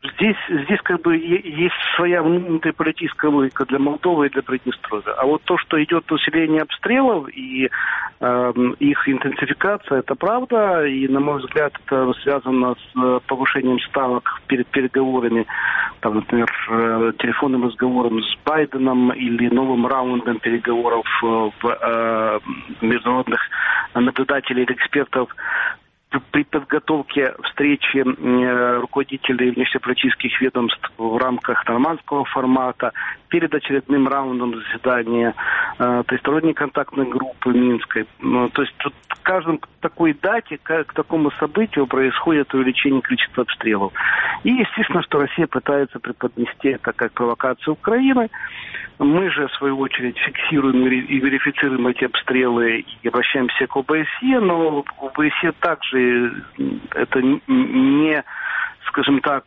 Здесь как бы есть своя внутриполитическая логика для Молдовы и для Приднестровья. А вот то, что идет усиление обстрелов и их интенсификация, это правда. И, на мой взгляд, это связано с повышением ставок перед переговорами, там, например, телефонным разговором с Байденом или новым раундом переговоров международных наблюдателей или экспертов. При подготовке встречи руководителей внешнеполитических ведомств в рамках нормандского формата, перед очередным раундом заседания тристоронней контактной группы Минской. То есть тут к каждому такой дате, к такому событию происходит увеличение количества обстрелов. И естественно, что Россия пытается преподнести это как провокацию Украины. Мы же, в свою очередь, фиксируем и верифицируем эти обстрелы и обращаемся к ОБСЕ, но ОБСЕ также это не, скажем так,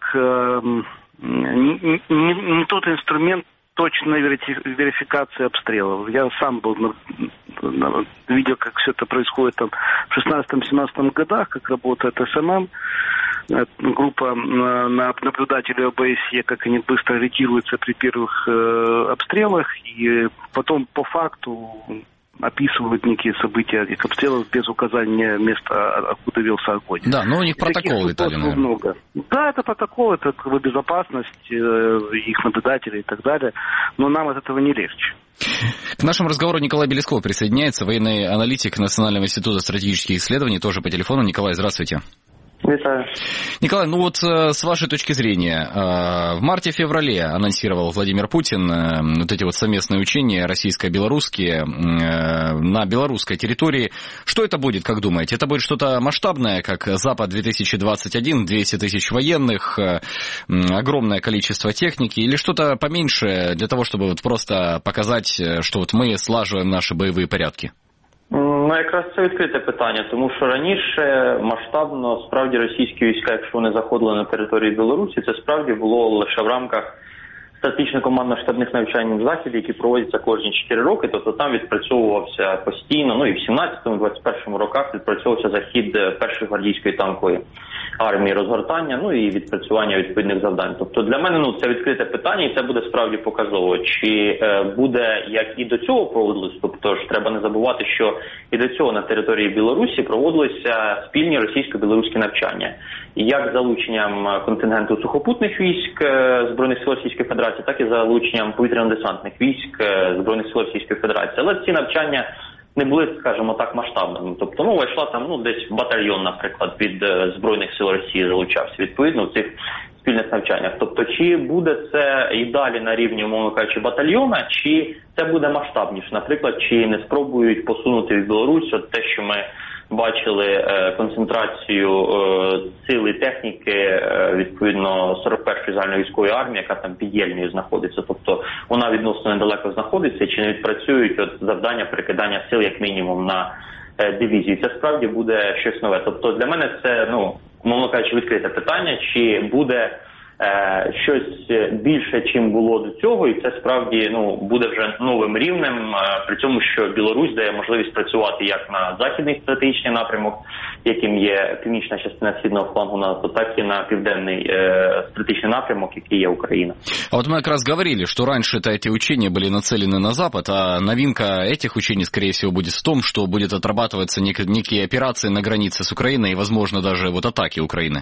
не тот инструмент точной верификации обстрелов. Я сам видел, как все это происходит там в 16-17 годах, как работает СММ. Группа наблюдателей ОБСЕ, как они быстро ориентируются при первых обстрелах, и потом по факту описывают некие события этих обстрелов без указания места, откуда велся огонь. Да, но у них протоколы, Виталий, много. Да, это протокол, это как бы безопасность их наблюдателей и так далее, но нам от этого не легче. К нашему разговору Николай Белесков присоединяется, военный аналитик Национального института стратегических исследований, тоже по телефону. Николай, здравствуйте. Витаю. Николай, ну вот с вашей точки зрения, в марте-феврале анонсировал Владимир Путин вот эти вот совместные учения российско-белорусские на белорусской территории. Что это будет, как думаете? Это будет что-то масштабное, как Запад-2021, 200 тысяч военных, огромное количество техники, или что-то поменьше для того, чтобы вот просто показать, що от ми слажуємо наші бойові порядки? Ну, якраз це відкрите питання, тому що раніше масштабно справді російські війська, якщо вони заходили на територію Білорусі, це справді було лише в рамках стратегічно-командно-штабних навчань в Заході, які проводяться кожні 4 роки, тобто там відпрацьовувався постійно, ну і в 17-21 роках відпрацьовувався захід першої гвардійської танкової армії, розгортання, ну і відпрацювання відповідних завдань. Тобто для мене це відкрите питання, і це буде справді показово. Чи буде, як і до цього проводилось, тобто ж треба не забувати, що і до цього на території Білорусі проводилися спільні російсько-білоруські навчання. І як залученням контингенту сухопутних військ Збройних сил Російської Федерації, так і залученням повітряно-десантних військ Збройних сил Російської Федерації. Але ці навчання не були, скажімо так, масштабними. Тобто, йшла там, десь батальйон, наприклад, від Збройних сил Росії залучався відповідно в цих спільних навчаннях. Тобто, чи буде це і далі на рівні, умовно кажучи, батальйона, чи це буде масштабніше? Наприклад, чи не спробують посунути в Білорусь от те, що ми бачили концентрацію сил і техніки, відповідно, 41-ї загальновійськової армії, яка там під Єльнею знаходиться. Тобто вона відносно недалеко знаходиться, чи не відпрацюють от завдання перекидання сил як мінімум на дивізії. Це справді буде щось нове. Тобто для мене це, мовно кажучи, відкрите питання, чи буде щось більше, чим було до цього, і це справді буде вже новим рівнем, при цьому, що Білорусь дає можливість працювати як на західний стратегічний напрямок, яким є північна частина східного флангу НАТО, так і на південний стратегічний напрямок, який є Україна. А вот мы как раз говорили, что раньше-то эти учения были нацелены на Запад, а новинка этих учений, скорее всего, будет в том, что будет отрабатываться некие операции на границе с Украиной и, возможно, даже вот атаки Украины.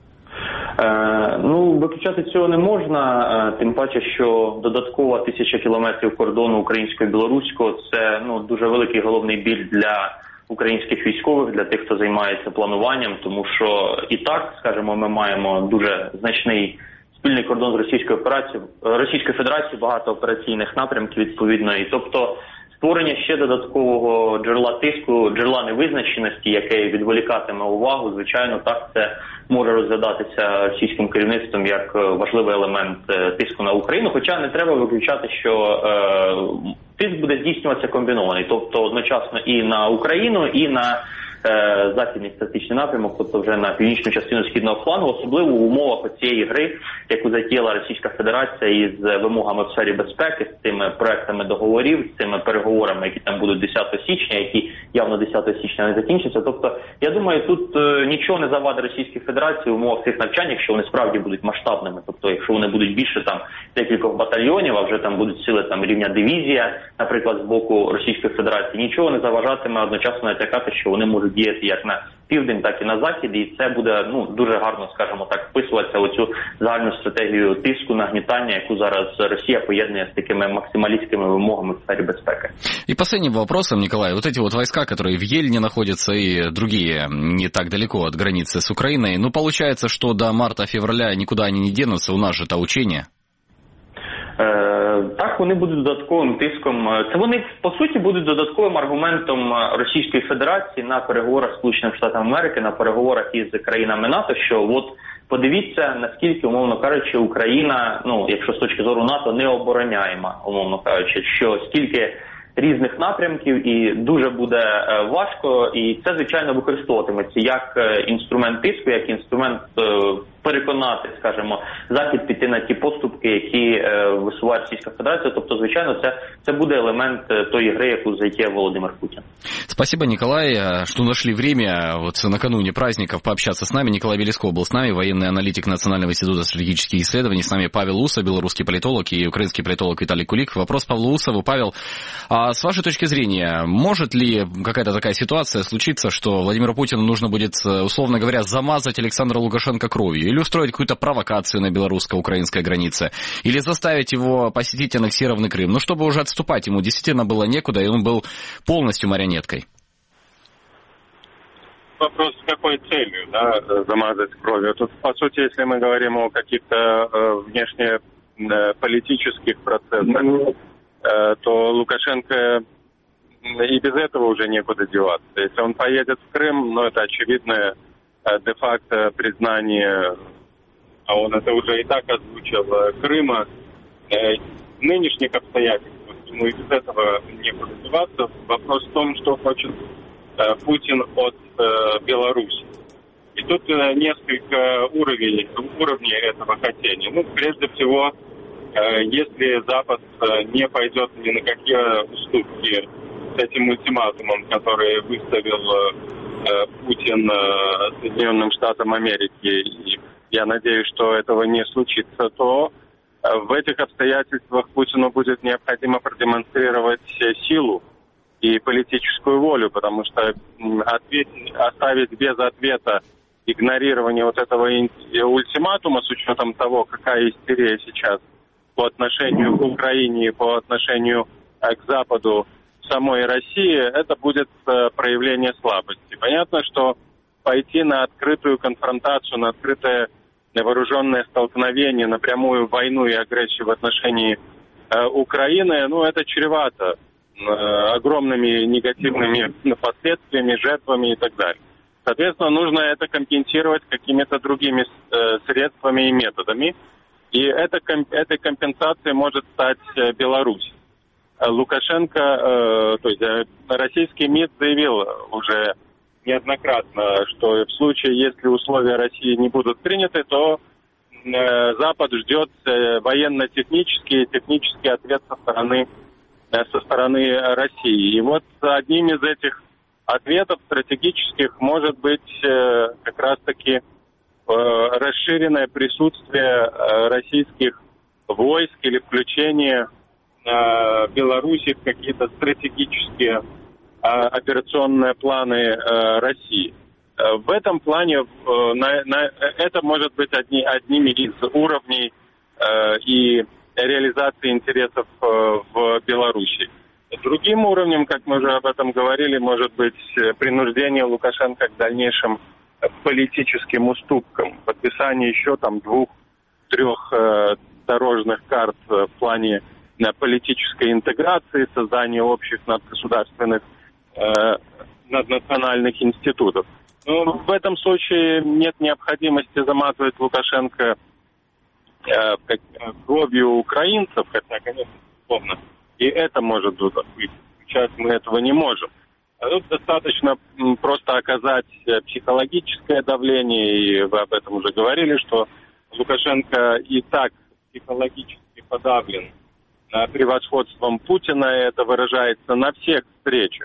Виключати цього не можна, тим паче, що додаткова 1000 кілометрів кордону українсько-білоруського – це дуже великий головний біль для українських військових, для тих, хто займається плануванням, тому що і так, скажімо, ми маємо дуже значний спільний кордон з Російською Федерацією, багато операційних напрямків відповідно, і тобто створення ще додаткового джерела тиску, джерела невизначеності, яке відволікатиме увагу, звичайно, так це може розглядатися російським керівництвом як важливий елемент тиску на Україну, хоча не треба виключати, що тиск буде здійснюватися комбінований, тобто одночасно і на Україну, і на західний стратегічний напрямок, тобто вже на північну частину східного флангу, особливо в умовах цієї гри, яку затіяла Російська Федерація із вимогами в сфері безпеки, з цими проектами договорів, з цими переговорами, які там будуть 10 січня, які явно 10 січня не закінчаться. Тобто, я думаю, тут нічого не завадить Російській Федерації в умовах цих навчань, якщо вони справді будуть масштабними, тобто, якщо вони будуть більше там декількох батальйонів, а вже там будуть сили там рівня дивізія, наприклад, з боку Російської Федерації, нічого не заважатиме одночасно натякати, що вони можуть діяти як на південь, так і на захід, і це буде дуже гарно, скажімо так, вписуватися в цю загальну стратегію тиску, нагнітання, яку зараз Росія поєднує з такими максималістськими вимогами в сфері безпеки. И последним вопросом, Николай, вот эти вот войска, которые в Ельне находятся и другие не так далеко от границы с Украиной, получается, что до марта-февраля никуда они не денутся, у нас же это учение. Так, вони будуть додатковим тиском. Це вони, по суті, будуть додатковим аргументом Російської Федерації на переговорах з Сполученими Штатами Америки, на переговорах із країнами НАТО, що от подивіться, наскільки, умовно кажучи, Україна, якщо з точки зору НАТО, не обороняєма, умовно кажучи, що стільки різних напрямків і дуже буде важко, і це, звичайно, використовуватиметься як інструмент тиску, як інструмент переконати, скажімо, Захід піти на ті поступки, які висуває Російська Федерація. Тобто, звичайно, це буде елемент тої гри, яку затіє Володимир Путін. Спасибо, Николай, что нашли время вот накануне праздников пообщаться с нами. Николай Белесков был с нами, военный аналитик Национального института стратегических исследований. С нами Павел Усов, белорусский политолог, и украинский политолог Виталий Кулик. Вопрос Павлу Усову. Павел, а с вашей точки зрения, может ли какая-то такая ситуация случиться, что Владимиру Путину нужно будет, условно говоря, замазать Александра Лукашенко кровью? Или устроить какую-то провокацию на белорусско-украинской границе? Или заставить его посетить аннексированный Крым? Чтобы уже отступать ему действительно было некуда, и он был полностью марионеткой. Вопрос, с какой целью, замазать кровью? Тут, по сути, если мы говорим о каких-то внешнеполитических процессах, то Лукашенко и без этого уже некуда деваться. Если он поедет в Крым, это очевидное де-факто признание, а он это уже и так озвучил, Крыма, нынешних обстоятельствах, ему и без этого некуда деваться. Вопрос в том, что хочет Путин от Беларуси. И тут несколько уровней этого хотения. Прежде всего, если Запад не пойдет ни на какие уступки с этим ультиматумом, который выставил Путин Соединенным Штатам Америки, и я надеюсь, что этого не случится, то в этих обстоятельствах Путину будет необходимо продемонстрировать силу и политическую волю, потому что оставить без ответа игнорирование вот этого ультиматума с учетом того, какая истерия сейчас по отношению к Украине и по отношению к Западу самой России, это будет проявление слабости. Понятно, что пойти на открытую конфронтацию, на открытое вооруженное столкновение, на прямую войну и агрессию в отношении Украины, это чревато огромными негативными последствиями, жертвами и так далее. Соответственно, нужно это компенсировать какими-то другими средствами и методами. И этой компенсацией может стать Беларусь. Лукашенко, то есть российский МИД заявил уже неоднократно, что в случае, если условия России не будут приняты, то Запад ждет военно-технический и технический ответ со стороны России. И вот одним из этих ответов стратегических может быть как раз-таки расширенное присутствие российских войск или включение Беларуси в какие-то стратегические операционные планы России. В этом плане это может быть одним из уровней и реализации интересов в Беларуси. Другим уровнем, как мы уже об этом говорили, может быть принуждение Лукашенко к дальнейшим политическим уступкам, подписание еще 2-3 дорожных карт в плане политической интеграции, создания общих надгосударственных наднациональных институтов. Но в этом случае нет необходимости замазывать Лукашенко кровью украинцев, хотя, конечно, безусловно, и это может быть. Сейчас мы этого не можем. Тут достаточно просто оказать психологическое давление, и вы об этом уже говорили, что Лукашенко и так психологически подавлен превосходством Путина, и это выражается на всех встречах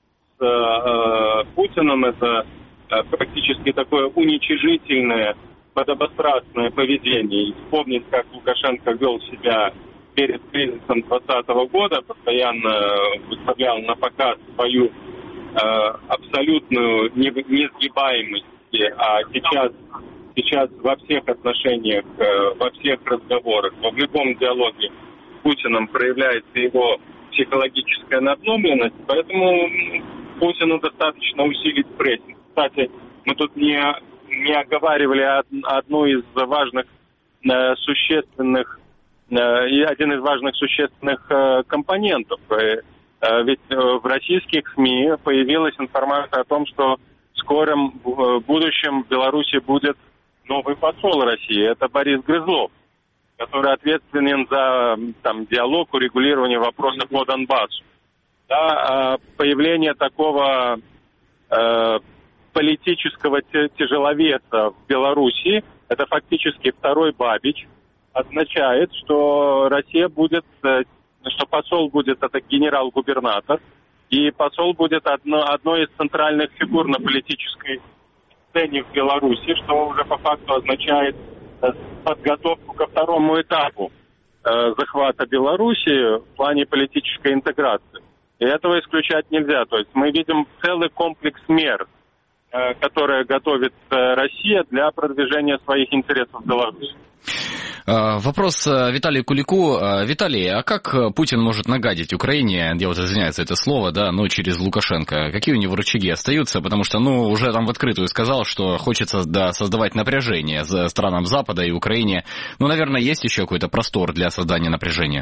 с Путиным. Это практически такое уничижительное, подобострастное поведение. И вспомнить, как Лукашенко вел себя перед кризисом 2020 года, постоянно выставлял на показ свою абсолютную несгибаемость, а сейчас во всех отношениях, во всех разговорах, в любом диалоге с Путиным проявляется его психологическая надломленность, поэтому Путину достаточно усилить прессинг. Кстати, мы тут не оговаривали одну из важных существенных и один из важных существенных компонентов. Ведь в российских СМИ появилась информация о том, что в скором будущем в Беларуси будет новый посол России. Это Борис Грызлов, который ответственен за диалог, урегулирование вопросов по Донбассу. Да, появление такого политического тяжеловеса в Беларуси, это фактически второй Бабич, означает, что Россия будет, что посол будет это генерал-губернатор, и посол будет одной из центральных фигур на политической сцене в Беларуси, что уже по факту означает подготовку ко второму этапу захвата Беларуси в плане политической интеграции. И этого исключать нельзя. То есть мы видим целый комплекс мер, которые готовит Россия для продвижения своих интересов в Беларуси. Вопрос Виталию Кулику. Виталий, а как Путин может нагадить Украине, я вот извиняюсь за это слово, да, но через Лукашенко? Какие у него рычаги остаются? Потому что, уже там в открытую сказал, что хочется, создавать напряжение странам Запада и Украине. Наверное, есть еще какой-то простор для создания напряжения?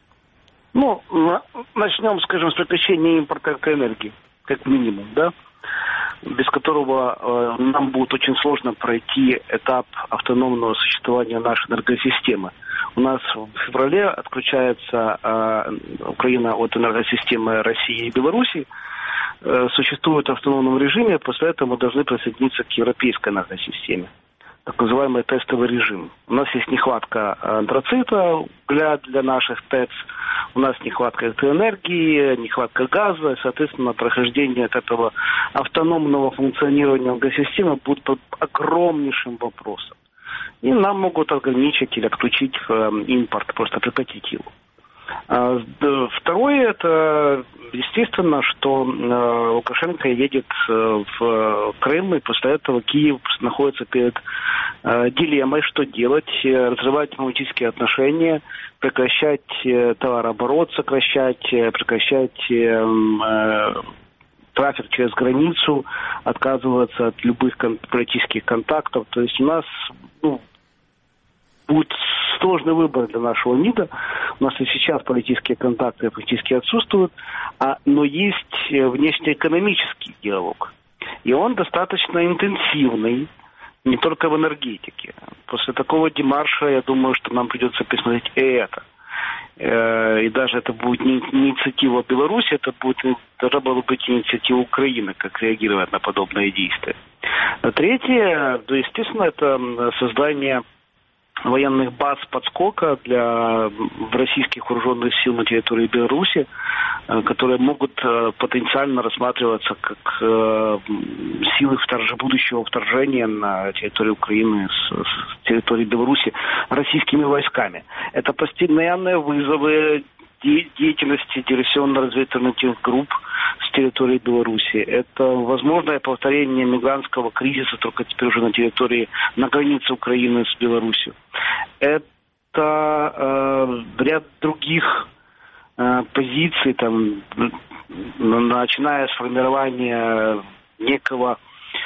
Начнем, скажем, с прекращения импорта энергии, как минимум, да, без которого нам будет очень сложно пройти этап автономного существования нашей энергосистемы. У нас в феврале отключается Украина от энергосистемы России и Беларуси, существует в автономном режиме, после этого мы должны присоединиться к европейской энергосистеме, так называемый тестовый режим. У нас есть нехватка антрацита, угля для наших ТЭЦ, у нас нехватка электроэнергии, нехватка газа, и, соответственно, прохождение от этого автономного функционирования энергосистемы будет под огромнейшим вопросом. И нам могут ограничить или отключить импорт, просто прекратить его. Второе, это естественно, что Лукашенко едет в Крым, и после этого Киев находится перед дилеммой, что делать: разрывать дипломатические отношения, прекращать товарооборот, сокращать, прекращать трафик через границу, отказываться от любых политических контактов. То есть у нас будет сложный выбор для нашего МИДа. У нас и сейчас политические контакты практически отсутствуют, но есть внешнеэкономический диалог. И он достаточно интенсивный, не только в энергетике. После такого демарша, я думаю, что нам придется пересмотреть и это. И даже это будет не инициатива Беларуси, это должна была быть инициатива Украины, как реагировать на подобные действия. Третье, естественно, это создание военных баз подскока для российских вооруженных сил на территории Беларуси, которые могут потенциально рассматриваться как силы будущего вторжения на территорию Украины с территории Беларуси российскими войсками. Это постоянные вызовы деятельности диверсионно-разведывательных групп с территории Беларуси. Это возможное повторение мигрантского кризиса, только теперь уже на границе Украины с Беларусью. Это ряд других позиций, начиная с формирования некого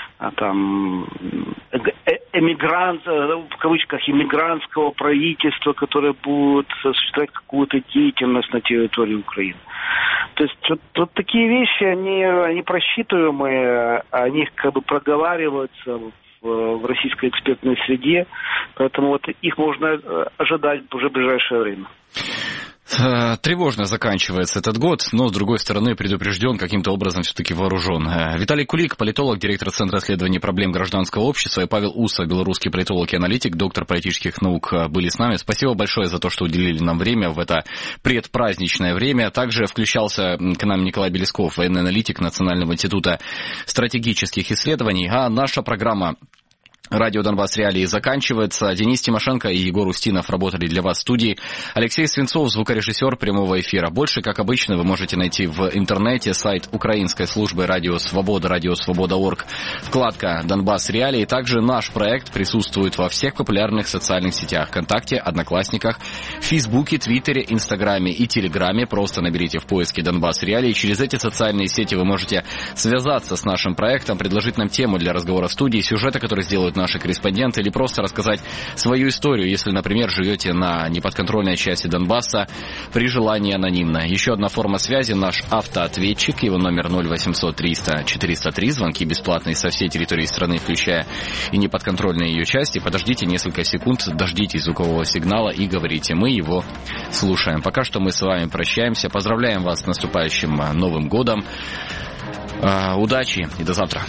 в кавычках иммигрантского правительства, которое будет осуществлять какую-то деятельность на территории Украины. То есть вот такие вещи, они просчитываемые, они проговариваются в российской экспертной среде, поэтому их можно ожидать уже в ближайшее время. Тревожно заканчивается этот год, но, с другой стороны, предупрежден, каким-то образом все-таки вооружен. Виталий Кулик, политолог, директор Центра исследований проблем гражданского общества, и Павел Усов, белорусский политолог и аналитик, доктор политических наук, были с нами. Спасибо большое за то, что уделили нам время в это предпраздничное время. Также включался к нам Николай Белесков, военный аналитик Национального института стратегических исследований. А наша программа «Радио Донбасс Реалии» заканчивается. Денис Тимошенко и Егор Устинов работали для вас в студии. Алексей Свинцов, звукорежиссер прямого эфира. Больше, как обычно, вы можете найти в интернете сайт украинской службы «Радио Свобода», радиосвобода.орг, вкладка «Донбасс Реалии». Также наш проект присутствует во всех популярных социальных сетях: ВКонтакте, Одноклассниках, Фейсбуке, Твиттере, Инстаграме и Телеграме. Просто наберите в поиске «Донбасс Реалии». Через эти социальные сети вы можете связаться с нашим проектом, предложить нам тему для разговора в студии, сюжеты, которые сделают наши корреспонденты, или просто рассказать свою историю, если, например, живете на неподконтрольной части Донбасса, при желании анонимно. Еще одна форма связи — наш автоответчик, его номер 0800 300 403, звонки бесплатные со всей территории страны, включая и неподконтрольные ее части. Подождите несколько секунд, дождитесь звукового сигнала и говорите, мы его слушаем. Пока что мы с вами прощаемся, поздравляем вас с наступающим Новым годом, удачи и до завтра.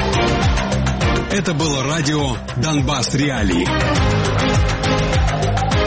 Это было радио «Донбасс Реалии».